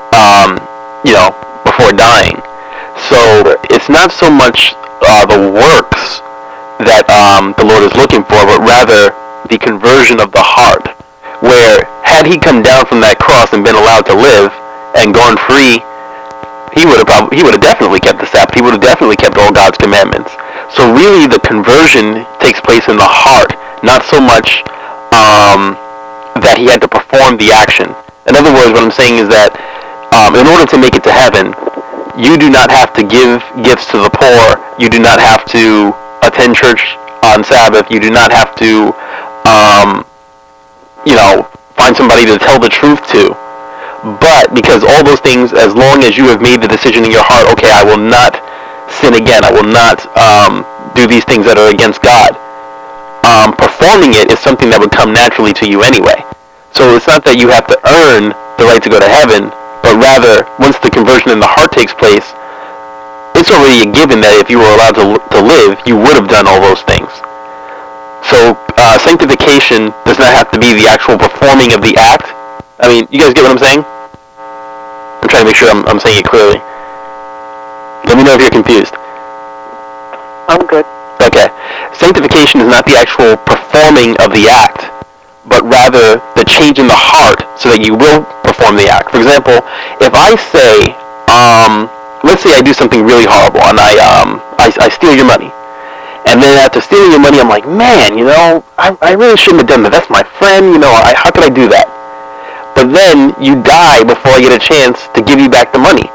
dying. So it's not so much the works that the Lord is looking for, but rather the conversion of the heart. Where had he come down from that cross and been allowed to live and gone free, he would have definitely kept the Sabbath. He would have definitely kept all God's commandments. So really, the conversion takes place in the heart, not so much that he had to perform the action. In other words, what I'm saying is that in order to make it to heaven, you do not have to give gifts to the poor. You do not have to attend church on Sabbath. You do not have to, find somebody to tell the truth to. But because all those things, as long as you have made the decision in your heart, okay, I will not sin again. I will not do these things that are against God. Performing it is something that would come naturally to you anyway. So it's not that you have to earn the right to go to heaven, but rather, once the conversion in the heart takes place, it's already a given that if you were allowed to live, you would have done all those things. So sanctification does not have to be the actual performing of the act. I mean, you guys get what I'm saying? I'm trying to make sure I'm saying it clearly. Let me know if you're confused.
I'm good.
Okay. Sanctification is not the actual performing of the act, but rather the change in the heart so that you will perform the act. For example, if I say, let's say I do something really horrible and I steal your money. And then after stealing your money, I'm like, man, I really shouldn't have done that. That's my friend, how could I do that? But then you die before I get a chance to give you back the money.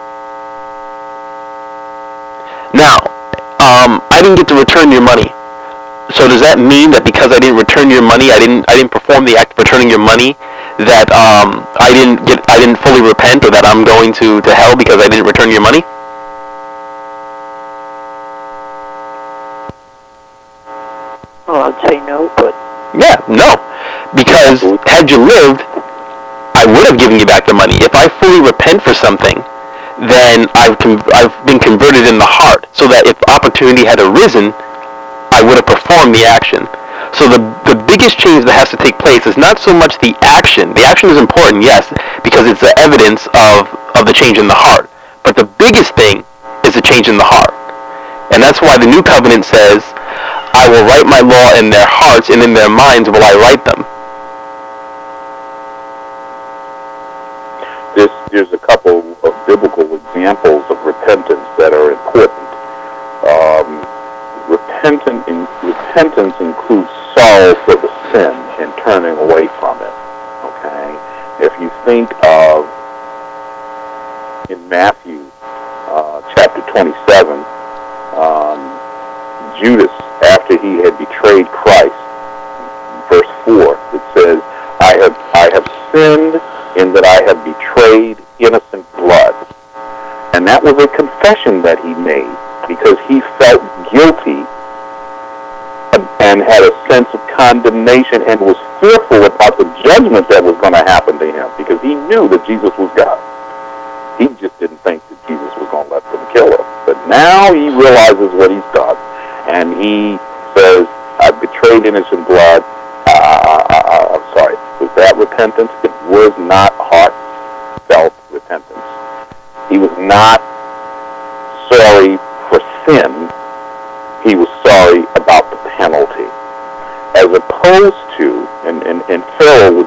Now, I didn't get to return your money. So does that mean that because I didn't return your money, I didn't perform the act of returning your money, that I didn't fully repent, or that I'm going to hell because I didn't return your money?
Well, I'd say no, but...
Yeah, no. Because had you lived, I would have given you back the money. If I fully repent for something, then I've been converted in the heart, so that if opportunity had arisen, I would have performed the action. So the biggest change that has to take place is not so much the action. The action is important, yes, because it's the evidence of the change in the heart. But the biggest thing is the change in the heart. And that's why the New Covenant says, I will write my law in their hearts, and in their minds will I write them.
There's a couple of biblical examples of repentance that are important. Repentance includes sorrow for the sin and turning away from it. Okay? If you think of in Matthew chapter 27, Judas, after he had betrayed Christ, verse 4, it says, I have sinned in that I have betrayed innocent blood. And that was a confession that he made because he felt guilty and had a sense of condemnation and was fearful about the judgment that was going to happen to him because he knew that Jesus was God. He just didn't think that Jesus was going to let them kill him. But now he realizes what he's done. And he says, I've betrayed innocent blood. I'm sorry. Was that repentance? It was not heartfelt repentance. He was not sorry for sin. He was sorry about the penalty. As opposed to, and Pharaoh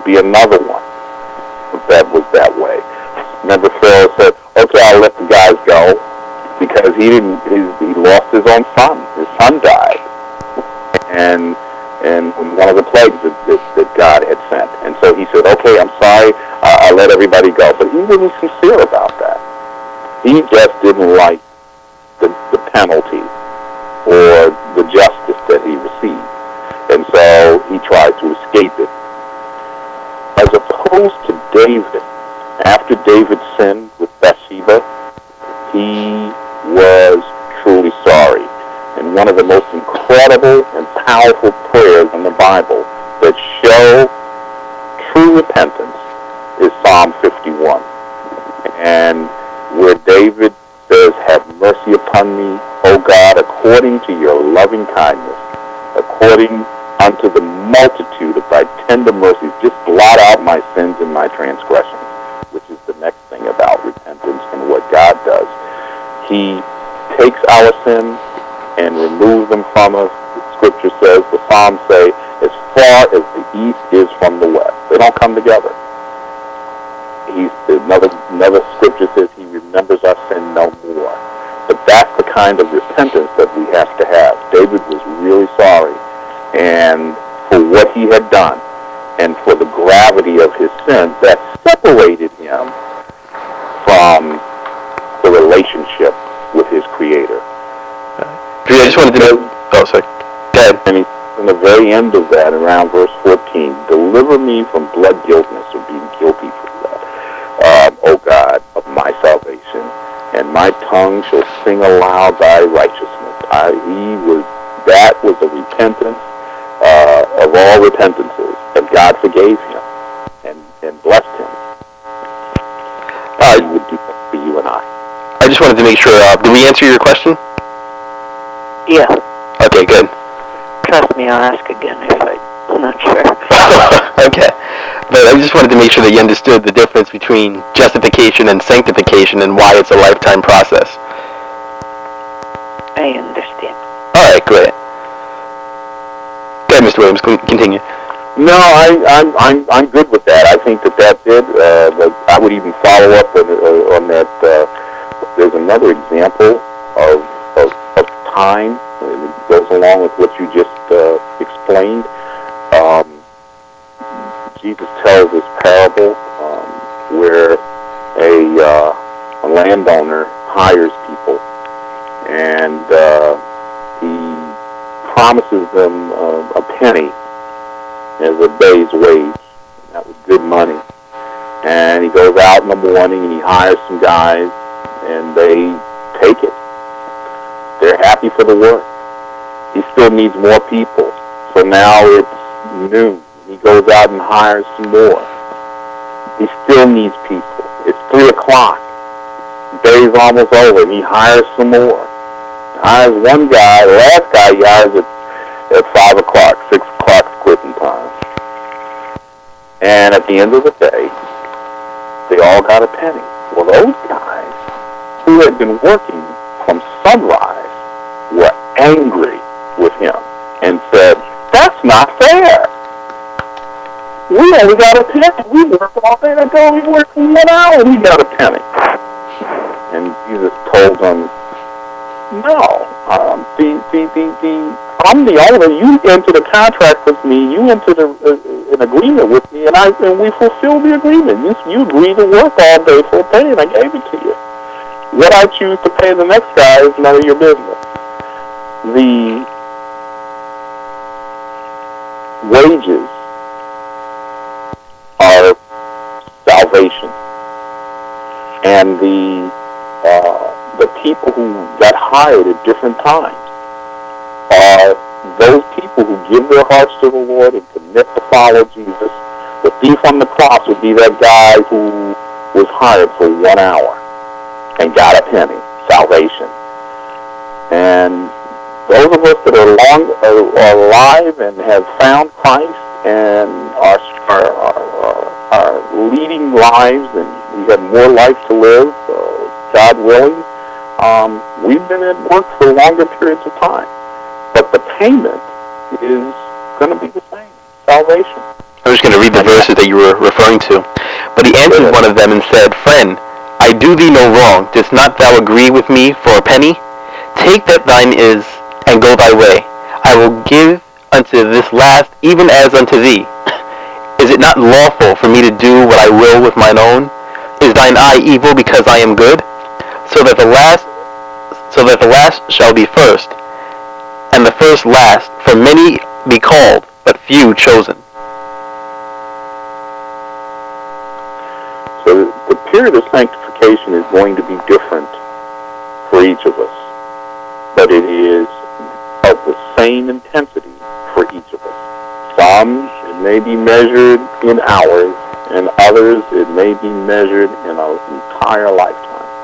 be another one that was that way. Remember, Pharaoh said, "Okay, I'll let the guys go," because he lost his own son. His son died, and one of the plagues that God had sent. And so he said, "Okay, I'm sorry, I'll let everybody go." But he wasn't sincere about that. He just didn't like the penalty or the justice that he received. And so he tried to escape it. As opposed to David, after David sinned with Bathsheba, he was truly sorry. And one of the most incredible and powerful prayers in the Bible that show true repentance is Psalm 51. And where David says, "Have mercy upon me, O God, according to your loving kindness, according unto the multitude of thy tender mercies, just blot out my sins and my transgressions," which is the next thing about repentance and what God does. He takes our sins and removes them from us. The scripture says, the Psalms say, as far as the east is from the west. They don't come together. Another scripture says he remembers our sin no more. But that's the kind of repentance that we have to have. David was really sorry, and for what he had done, and for the gravity of his sin that separated him from the relationship with his Creator.
I just wanted to know. Oh, sorry. Go ahead.
And in the very end of that, around verse 14, "Deliver me from blood guiltness," or being guilty for that, "O God of my salvation, and my tongue shall sing aloud thy righteousness." That was a repentance of all repentances, that God forgave him and blessed him. He would do that for you and I.
I just wanted to make sure. Did we answer your question?
Yeah.
Okay, good.
Trust me, I'll ask again if I'm not sure.
Okay. But I just wanted to make sure that you understood the difference between justification and sanctification and why it's a lifetime process.
I understand.
All right, great. Go ahead, Mr. Williams, continue.
No, I'm good with that. I think that's it. But I would even follow up on that. There's another example of time. It goes along with what you just explained. Jesus tells this parable where a landowner hires people, and he promises them a penny as a day's wage. That was good money. And he goes out in the morning and he hires some guys, and they take it. They're happy for the work. He still needs more people. So now it's noon. He goes out and hires some more. He still needs people. It's 3 o'clock. The day's almost over. He hires some more. He hires one guy. The last guy he hires at 5 o'clock, 6 o'clock quitting time. And at the end of the day, they all got a penny. Well, those guys who had been working from sunrise were angry with him and said, "That's not fair. We only got a penny. We worked all day ago. We worked for 1 hour. We got a penny." And Jesus told them, "No, I'm the owner. You entered a contract with me. You entered an agreement with me, and we fulfilled the agreement. You agreed to work all day for a penny, and I gave it to you. What I choose to pay the next guy is none of your business." The wages are salvation, and the people who got hired at different times are those people who give their hearts to the Lord and commit to follow Jesus. The thief on the cross would be that guy who was hired for 1 hour and got a penny, salvation. And those of us that are alive and have found Christ and are leading lives, and we have more life to live, God willing, we've been at work for longer periods of time. But the payment is going to be the same, salvation.
I'm just going to read the verse verses that you were referring to. But he answered one of them and said, Friend, I do thee no wrong. Dost not thou agree with me for a penny? Take that thine is, and go thy way. I will give unto this last, even as unto thee. Is it not lawful for me to do what I will with mine own? Is thine eye evil because I am good? So that the last shall be first, and the first last. For many be called, but few chosen.
So the period of sanctification is going to be different for each of us, but it is of the same intensity for each of us. Some, it may be measured in hours, and others, it may be measured in an entire lifetime.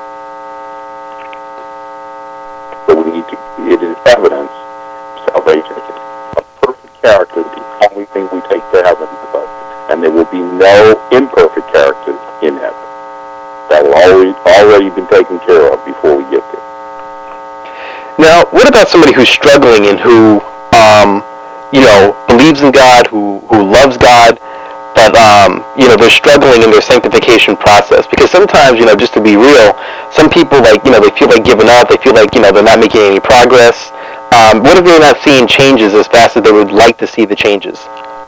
So we need to, it is evidence of salvation. A perfect character is the only thing we take to heaven with us, and there will be no imperfect characters in heaven. That will already been taken care of before we get there.
Now, what about somebody who's struggling and who, believes in God, who loves God, but, they're struggling in their sanctification process? Because sometimes, just to be real, some people, they feel like giving up, they feel like, they're not making any progress. What if they're not seeing changes as fast as they would like to see the changes?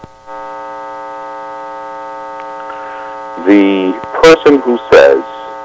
The person who says,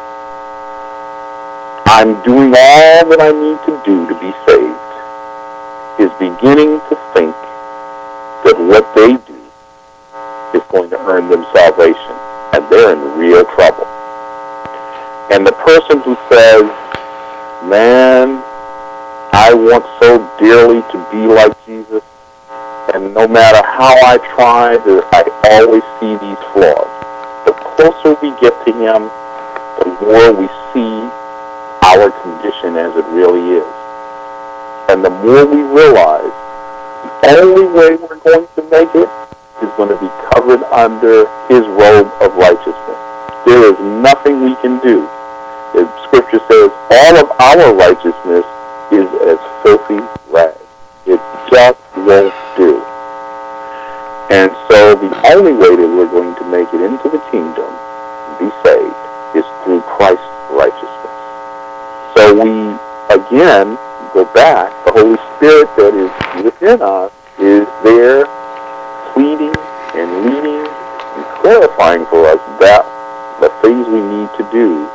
I'm doing all that I need to do to be saved, is beginning to think that what they do is going to earn them salvation, and they're in real trouble. And the person who says, man, I want so dearly to be like Jesus, and no matter how I try, I always see these flaws. The closer we get to him, the more we see our condition as it really is. And the more we realize the only way we're going to make it is going to be covered under his robe of righteousness. There is nothing we can do. The scripture says all of our righteousness is as filthy rags. It just won't do. And so the only way that we're going to make it into the kingdom and be saved is through Christ's righteousness. So we, again, go back. The Holy Spirit that is within us is there pleading and leading and clarifying for us that the things we need to do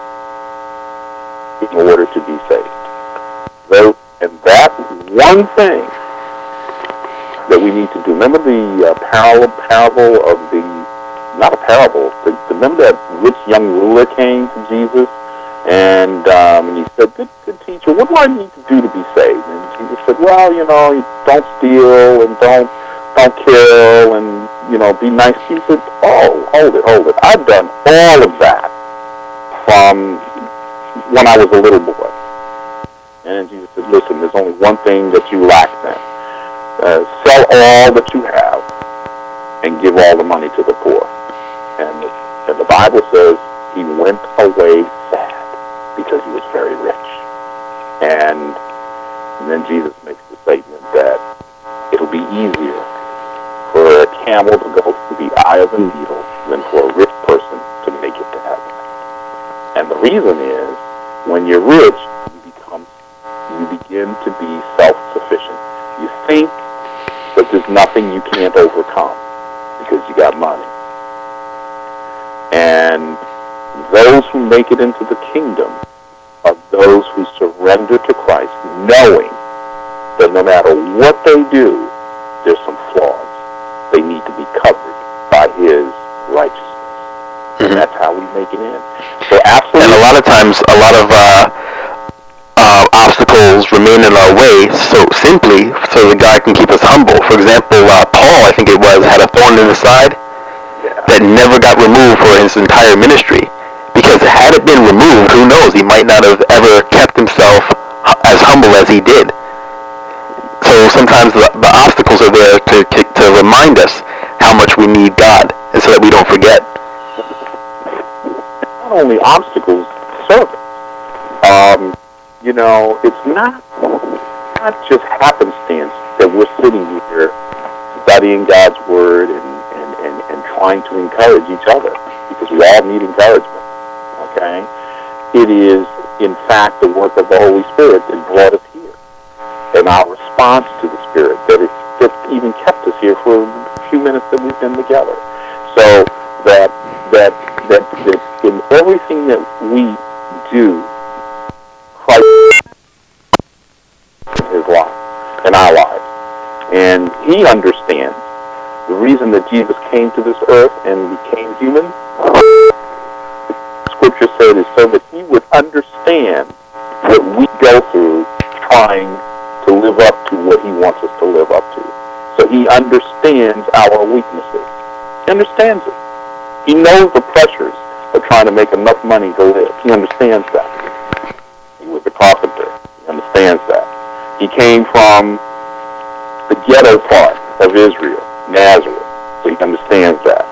in order to be saved. And that one thing that we need to do. Remember the parable of the, not a parable, remember that rich young ruler came to Jesus and he said, good teacher, what do I need to do to be saved? And Jesus said, well, don't steal and don't kill and, be nice. He said, oh, hold it. I've done all of that from when I was a little boy. And Jesus said, listen, there's only one thing that you lack then. Sell all that you have and give all the money to the poor. And the Bible says he went away sad because he was very rich. And then Jesus makes the statement that it'll be easier for a camel to go through the eye of a needle than for a rich person to make it to heaven. And the reason is, when you're rich, you begin to be self-sufficient. You think that there's nothing you can't overcome because you got money. And those who make it into the kingdom are those who surrender to Christ, knowing that no matter what they do, there's some flaws. They need to be covered by his righteousness. And that's how we make it in. So absolutely.
And a lot of times, a lot of obstacles remain in our way so that God can keep us humble. For example, Paul, I think it was, had a thorn in his side that never got removed for his entire ministry. Because had it been removed, who knows, he might not have ever kept himself as humble as he did. So sometimes the obstacles are there to remind us how much we need God, and so that we don't forget.
Not only obstacles, service. It's not just happenstance that we're sitting here studying God's Word and trying to encourage each other, because we all need encouragement, okay? It is, in fact, the work of the Holy Spirit that brought us here, and our response to the Spirit that even kept us here for a few minutes that we've been together. So that in everything that we do, Christ in his life, in our lives, and he understands the reason that Jesus came to this earth and became human. Scripture said is so that he would understand what we go through trying to live up to what he wants us to live up to. So he understands our weaknesses. He understands it. He knows the pressures of trying to make enough money to live. He understands that. He was a carpenter. He understands that. He came from the ghetto part of Israel, Nazareth. So he understands that.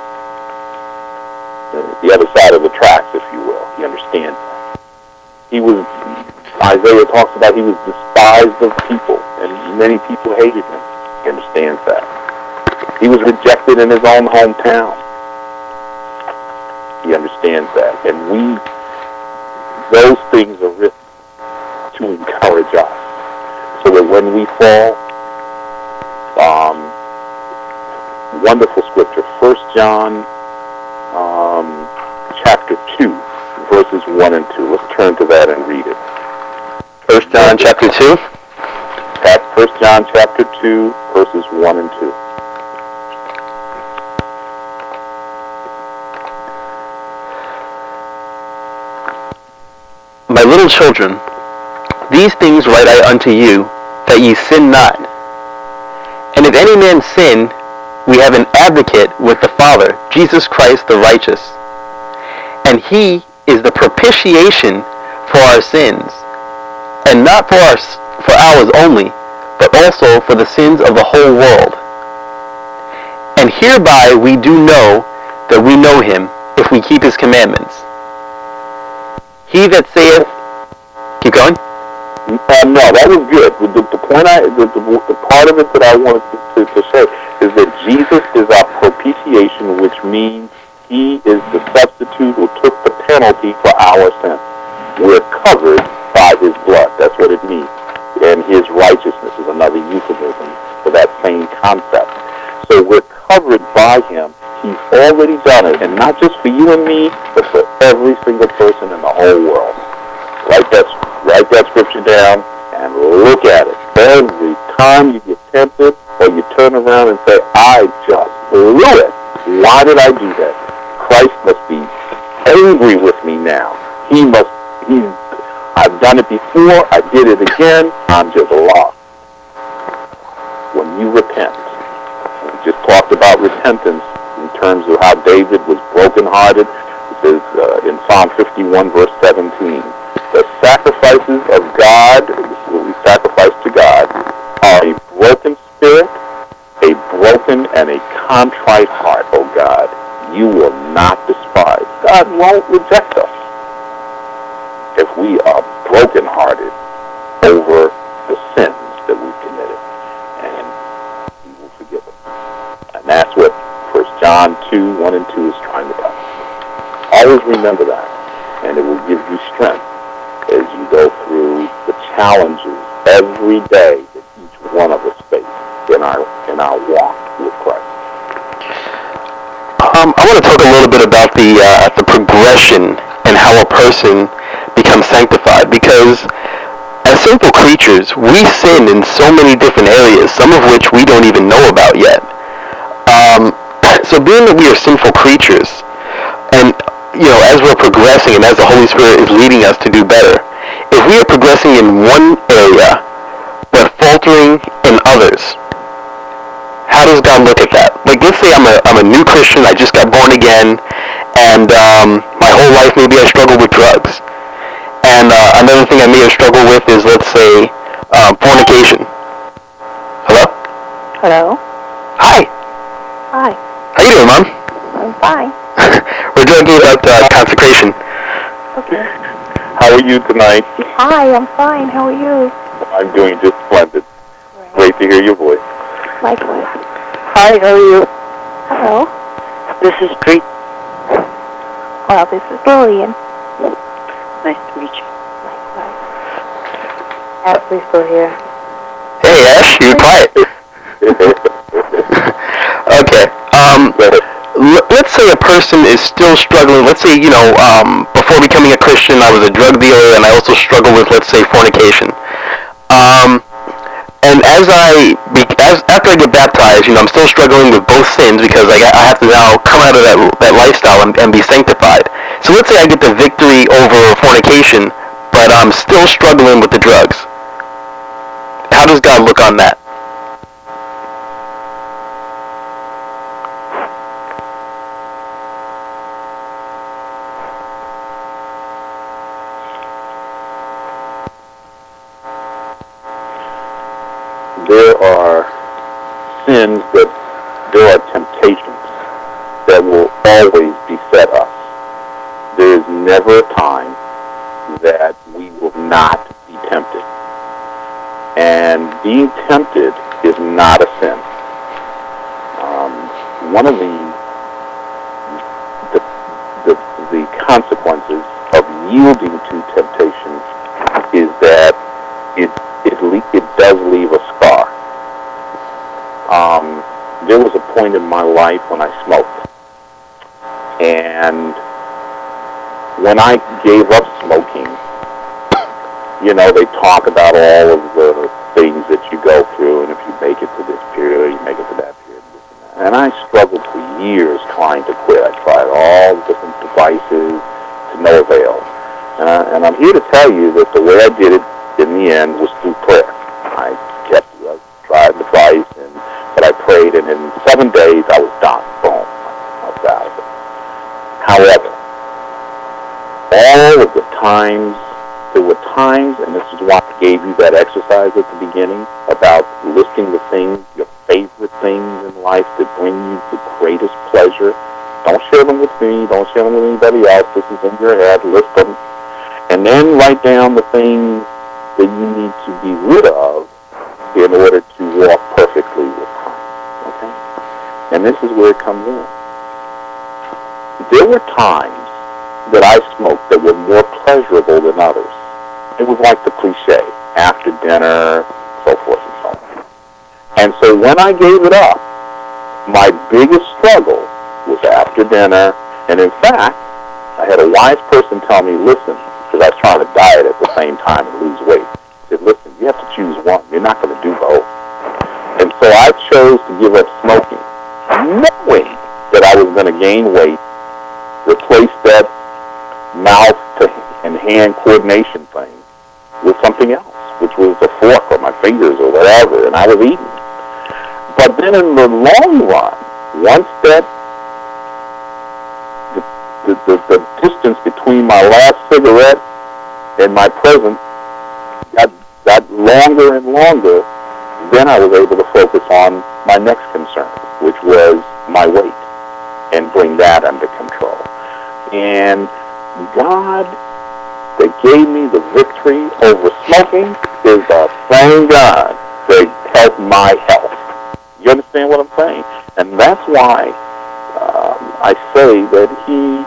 The other side of the tracks, if you will. He understands that. He was, Isaiah talks about, he was despised of people, and many people hated him. He understands that. He was rejected in his own hometown. He understands that. And those things are written to encourage us. So that when we fall, wonderful scripture, 1 John chapter 2, verses 1 and 2. Let's turn to that and read it.
1 John chapter 2?
That's 1 John chapter 2, verses 1 and 2.
My little children, these things write I unto you, that ye sin not. And if any man sin, we have an advocate with the Father, Jesus Christ the righteous. And he is the propitiation for our sins, and not for ours only, but also for the sins of the whole world. And hereby we do know that we know him, if we keep his commandments. He that saith, keep going.
No, that was good. The part of it that I wanted to say is that Jesus is our propitiation, which means he is the substitute who took the penalty for our sins. We're covered by his blood. That's what it means. And his righteousness is another euphemism for that same concept. So we're covered by him. He's already done it, and not just for you and me, but for every single person in the whole world. Write that scripture down and look at it. Every time you get tempted or you turn around and say, I just blew it. Why did I do that? Christ must be angry with me now. I've done it before, I did it again, I'm just lost. When you repent, we just talked about repentance in terms of how David was brokenhearted. It says in Psalm 51, verse 17, the sacrifices of God, this is what we sacrifice to God, are a broken spirit, a broken and a contrite heart, O God. You will not despise. God won't reject us if we are brokenhearted over the sins that we've committed, and he will forgive us. And that's what 1 John 2, 1 and 2 is trying to tell us. Always remember that, and it will give you strength as you go through the challenges every day that each one of us face in our walk with Christ.
I want to talk a little bit about the progression and how a person becomes sanctified, because as sinful creatures, we sin in so many different areas, some of which we don't even know about yet. So being that we are sinful creatures, and as we're progressing and as the Holy Spirit is leading us to do better, if we are progressing in one area but faltering in others, how does God look at that? Like, let's say I'm a new Christian, I just got born again, and my whole life maybe I struggled with drugs. And another thing I may have struggled with is, let's say, fornication. Hello?
Hello?
Hi.
Hi.
How you doing, Mom?
I'm fine.
We're talking about consecration.
Okay.
How are you tonight?
Hi, I'm fine. How are you?
I'm doing just splendid. Great to hear your voice.
Likewise.
Hi, how are you?
Hello.
This is Treat.
Well, this is Lillian.
Nice to meet you.
Likewise.
Ashley's still here.
Hey, Ash, you're quiet. Okay. Let's say a person is still struggling. Let's say, before becoming a Christian, I was a drug dealer, and I also struggle with, let's say, fornication. And after I get baptized, I'm still struggling with both sins because I have to now come out of that lifestyle and be sanctified. So let's say I get the victory over fornication, but I'm still struggling with the drugs. How does God look on that?
There are sins there are temptations that will always beset us. There is never a time that we will not be tempted. And being tempted is not a sin. One of the consequences of yielding to temptation is that it does leave a scar. There was a point in my life when I smoked, and when I gave up smoking, they talk about all of the things that you go through, and if you make it to this period, or you make it to that period, and I struggled for years trying to quit. I tried all different devices to no avail, and I'm here to tell you that the way I did it in the end was through prayer. I tried the device, but I prayed, and in 7 days I was done. Boom, I was out of it. However, all of the times, there were times, and this is why I gave you that exercise at the beginning about listing the things, your favorite things in life that bring you the greatest pleasure. Don't share them with me. Don't share them with anybody else. This is in your head. List them. And then write down the things that you need to be rid of in order to walk perfectly with Christ. Okay? And this is where it comes in. There were times that I smoked that were more pleasurable than others. It was like the cliche, after dinner, so forth and so on. And so when I gave it up, my biggest struggle was after dinner. And in fact, I had a wise person tell me, listen, because I was trying to diet at the same time and lose weight. He said, listen, you have to choose one. You're not going to do both. And so I chose to give up smoking, knowing that I was going to gain weight, replace that mouth and hand coordination thing with something else, which was a fork or my fingers or whatever, and I was eating. But then in the long run, once that the distance between my last cigarette and my present got longer and longer, then I was able to focus on my next concern, which was my weight, and bring that under control. And God that gave me the victory over smoking is the same God that helped my health. You understand what I'm saying? And that's why I say that he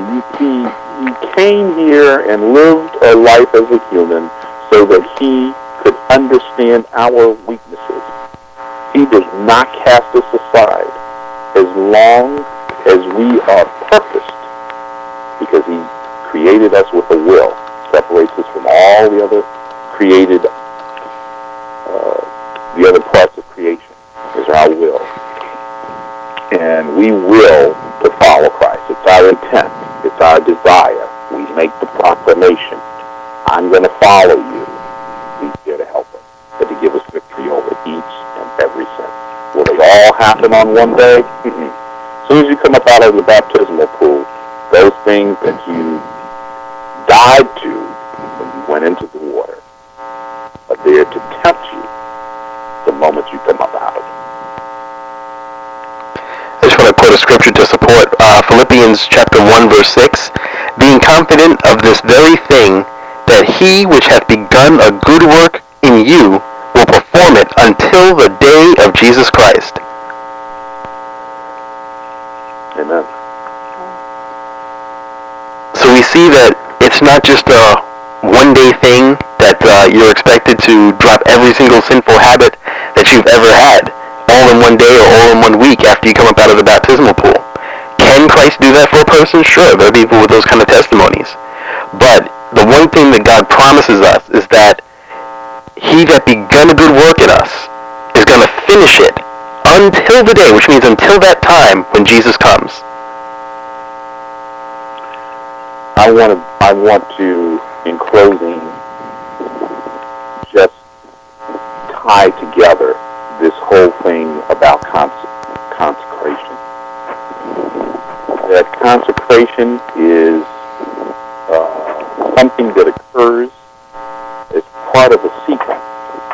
came here and lived a life as a human so that he could understand our weaknesses. He does not cast us aside as long as we are purposed, because he created us with a will, separates us from all the other created, the other parts of creation, is our will. And we will to follow Christ. It's our intent. It's our desire. We make the proclamation. I'm going to follow you. He's here to help us, but to give us victory over each and every sin. Will they all happen on one day? As soon as you come up out of the baptismal pool, those things that you died to when you went into the water are there to tempt you the moment you come up out of it.
I just want to quote a scripture to support Philippians chapter 1, verse 6. Being confident of this very thing, that he which hath begun a good work in you will perform it until the day of Jesus Christ.
Amen. Amen.
So we see that it's not just a one-day thing that you're expected to drop every single sinful habit that you've ever had all in one day or all in 1 week after you come up out of the baptismal pool. Can Christ do that for a person? Sure, there are people with those kind of testimonies. But the one thing that God promises us is that he that begun a good work in us is going to finish it until the day, which means until that time when Jesus comes.
I want to, in closing, just tie together this whole thing about consecration. That consecration is something that occurs as part of a sequence.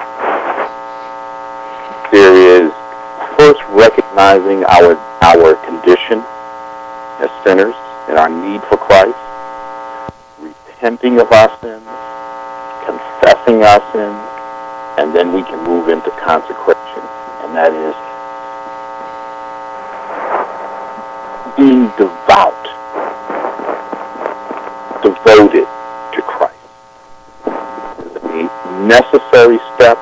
There is first recognizing our condition as sinners and our need for Christ, repenting of our sins, confessing our sins, and then we can move into consecration. And that is being devout, devoted to Christ. It's a necessary step.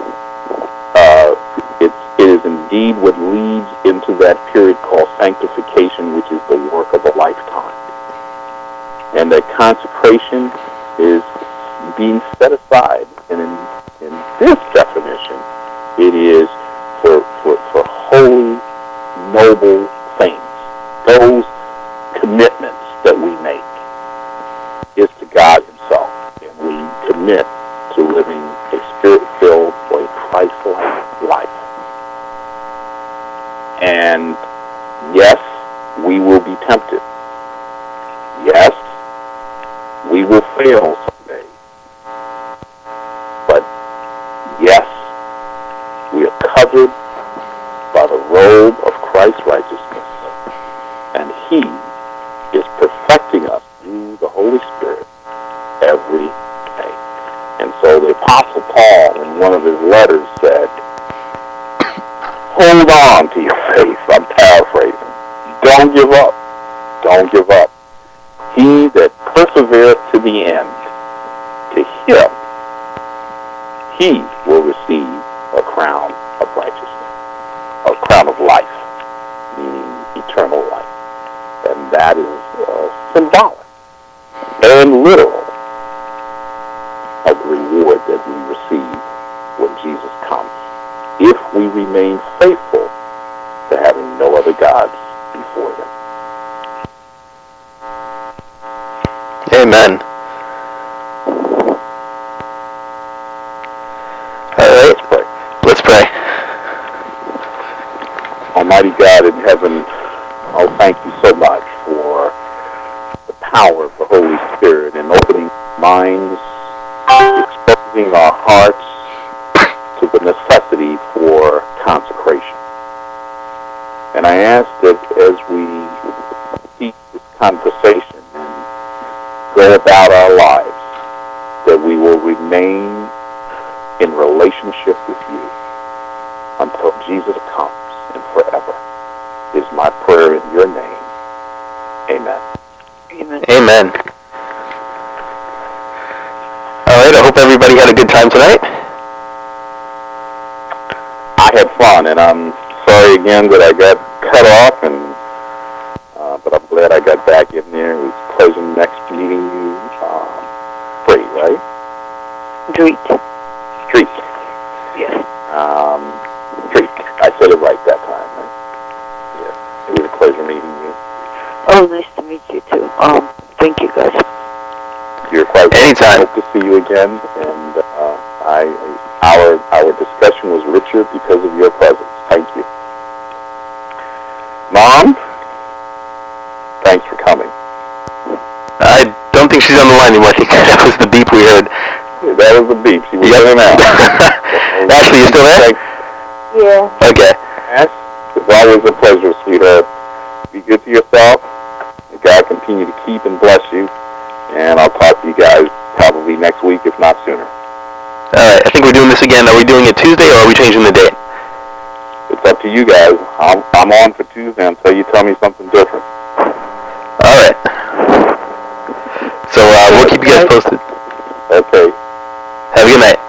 It is indeed what leads into that period called sanctification, which is the work of a lifetime. And that consecration is being set aside. And in this definition, it is for holy, noble things. Those commitments that we make is to God himself. And we commit to living a spirit-filled or a Christ-like life. And yes, we will be tempted. Yes, we will fail someday. But yes, we are covered by the robe of Christ's righteousness. And he is perfecting us through the Holy Spirit every day. And so the Apostle Paul, in one of his letters, said, hold on to your faith. I'm paraphrasing. Don't give up. Don't give up. He that persevereth to the end, to him, he will receive a crown of righteousness, a crown of life, meaning eternal life. And that is symbolic and literal of the reward that we receive when Jesus comes, if we remain faithful to having no other gods before him.
Amen. All right.
Let's pray.
Let's pray.
Almighty God in heaven, oh, thank you so much for the power of the Holy Spirit in opening minds, exposing our hearts to the necessity for consecration. And I ask that as we keep this conversation and go about our lives, that we will remain in relationship with you until Jesus comes and forever, is my prayer in your name. Amen.
Amen.
Amen. All right, I hope everybody had a good time tonight.
I had fun, and I'm sorry again that I got cut off, but I'm glad I got back in there. It was a pleasure next meeting you. Free, right?
Street.
Street.
Yes.
Street. I said it right that time, right? Yeah. It was a pleasure meeting you.
Oh, nice to meet you too. Thank you guys.
You're quite welcome.
Anytime.
Hope to see you again, and our discussion was richer because of your presence. Thank you. Mom, thanks for coming.
I don't think she's on the line anymore. I think that was the beep we heard.
That was the beep. She was
Yep.
in and out.
Ashley, you still there?
Yeah.
Okay.
Ash, it's always a pleasure, sweetheart. Be good to yourself. May God continue to keep and bless you. And I'll talk to you guys probably next week, if not sooner.
All right. I think we're doing this again. Are we doing it Tuesday or are we changing the date?
It's it's up to you guys. I'm on for Tuesday until you tell me something different.
All right. So we'll keep you guys posted.
Okay.
Have a good night.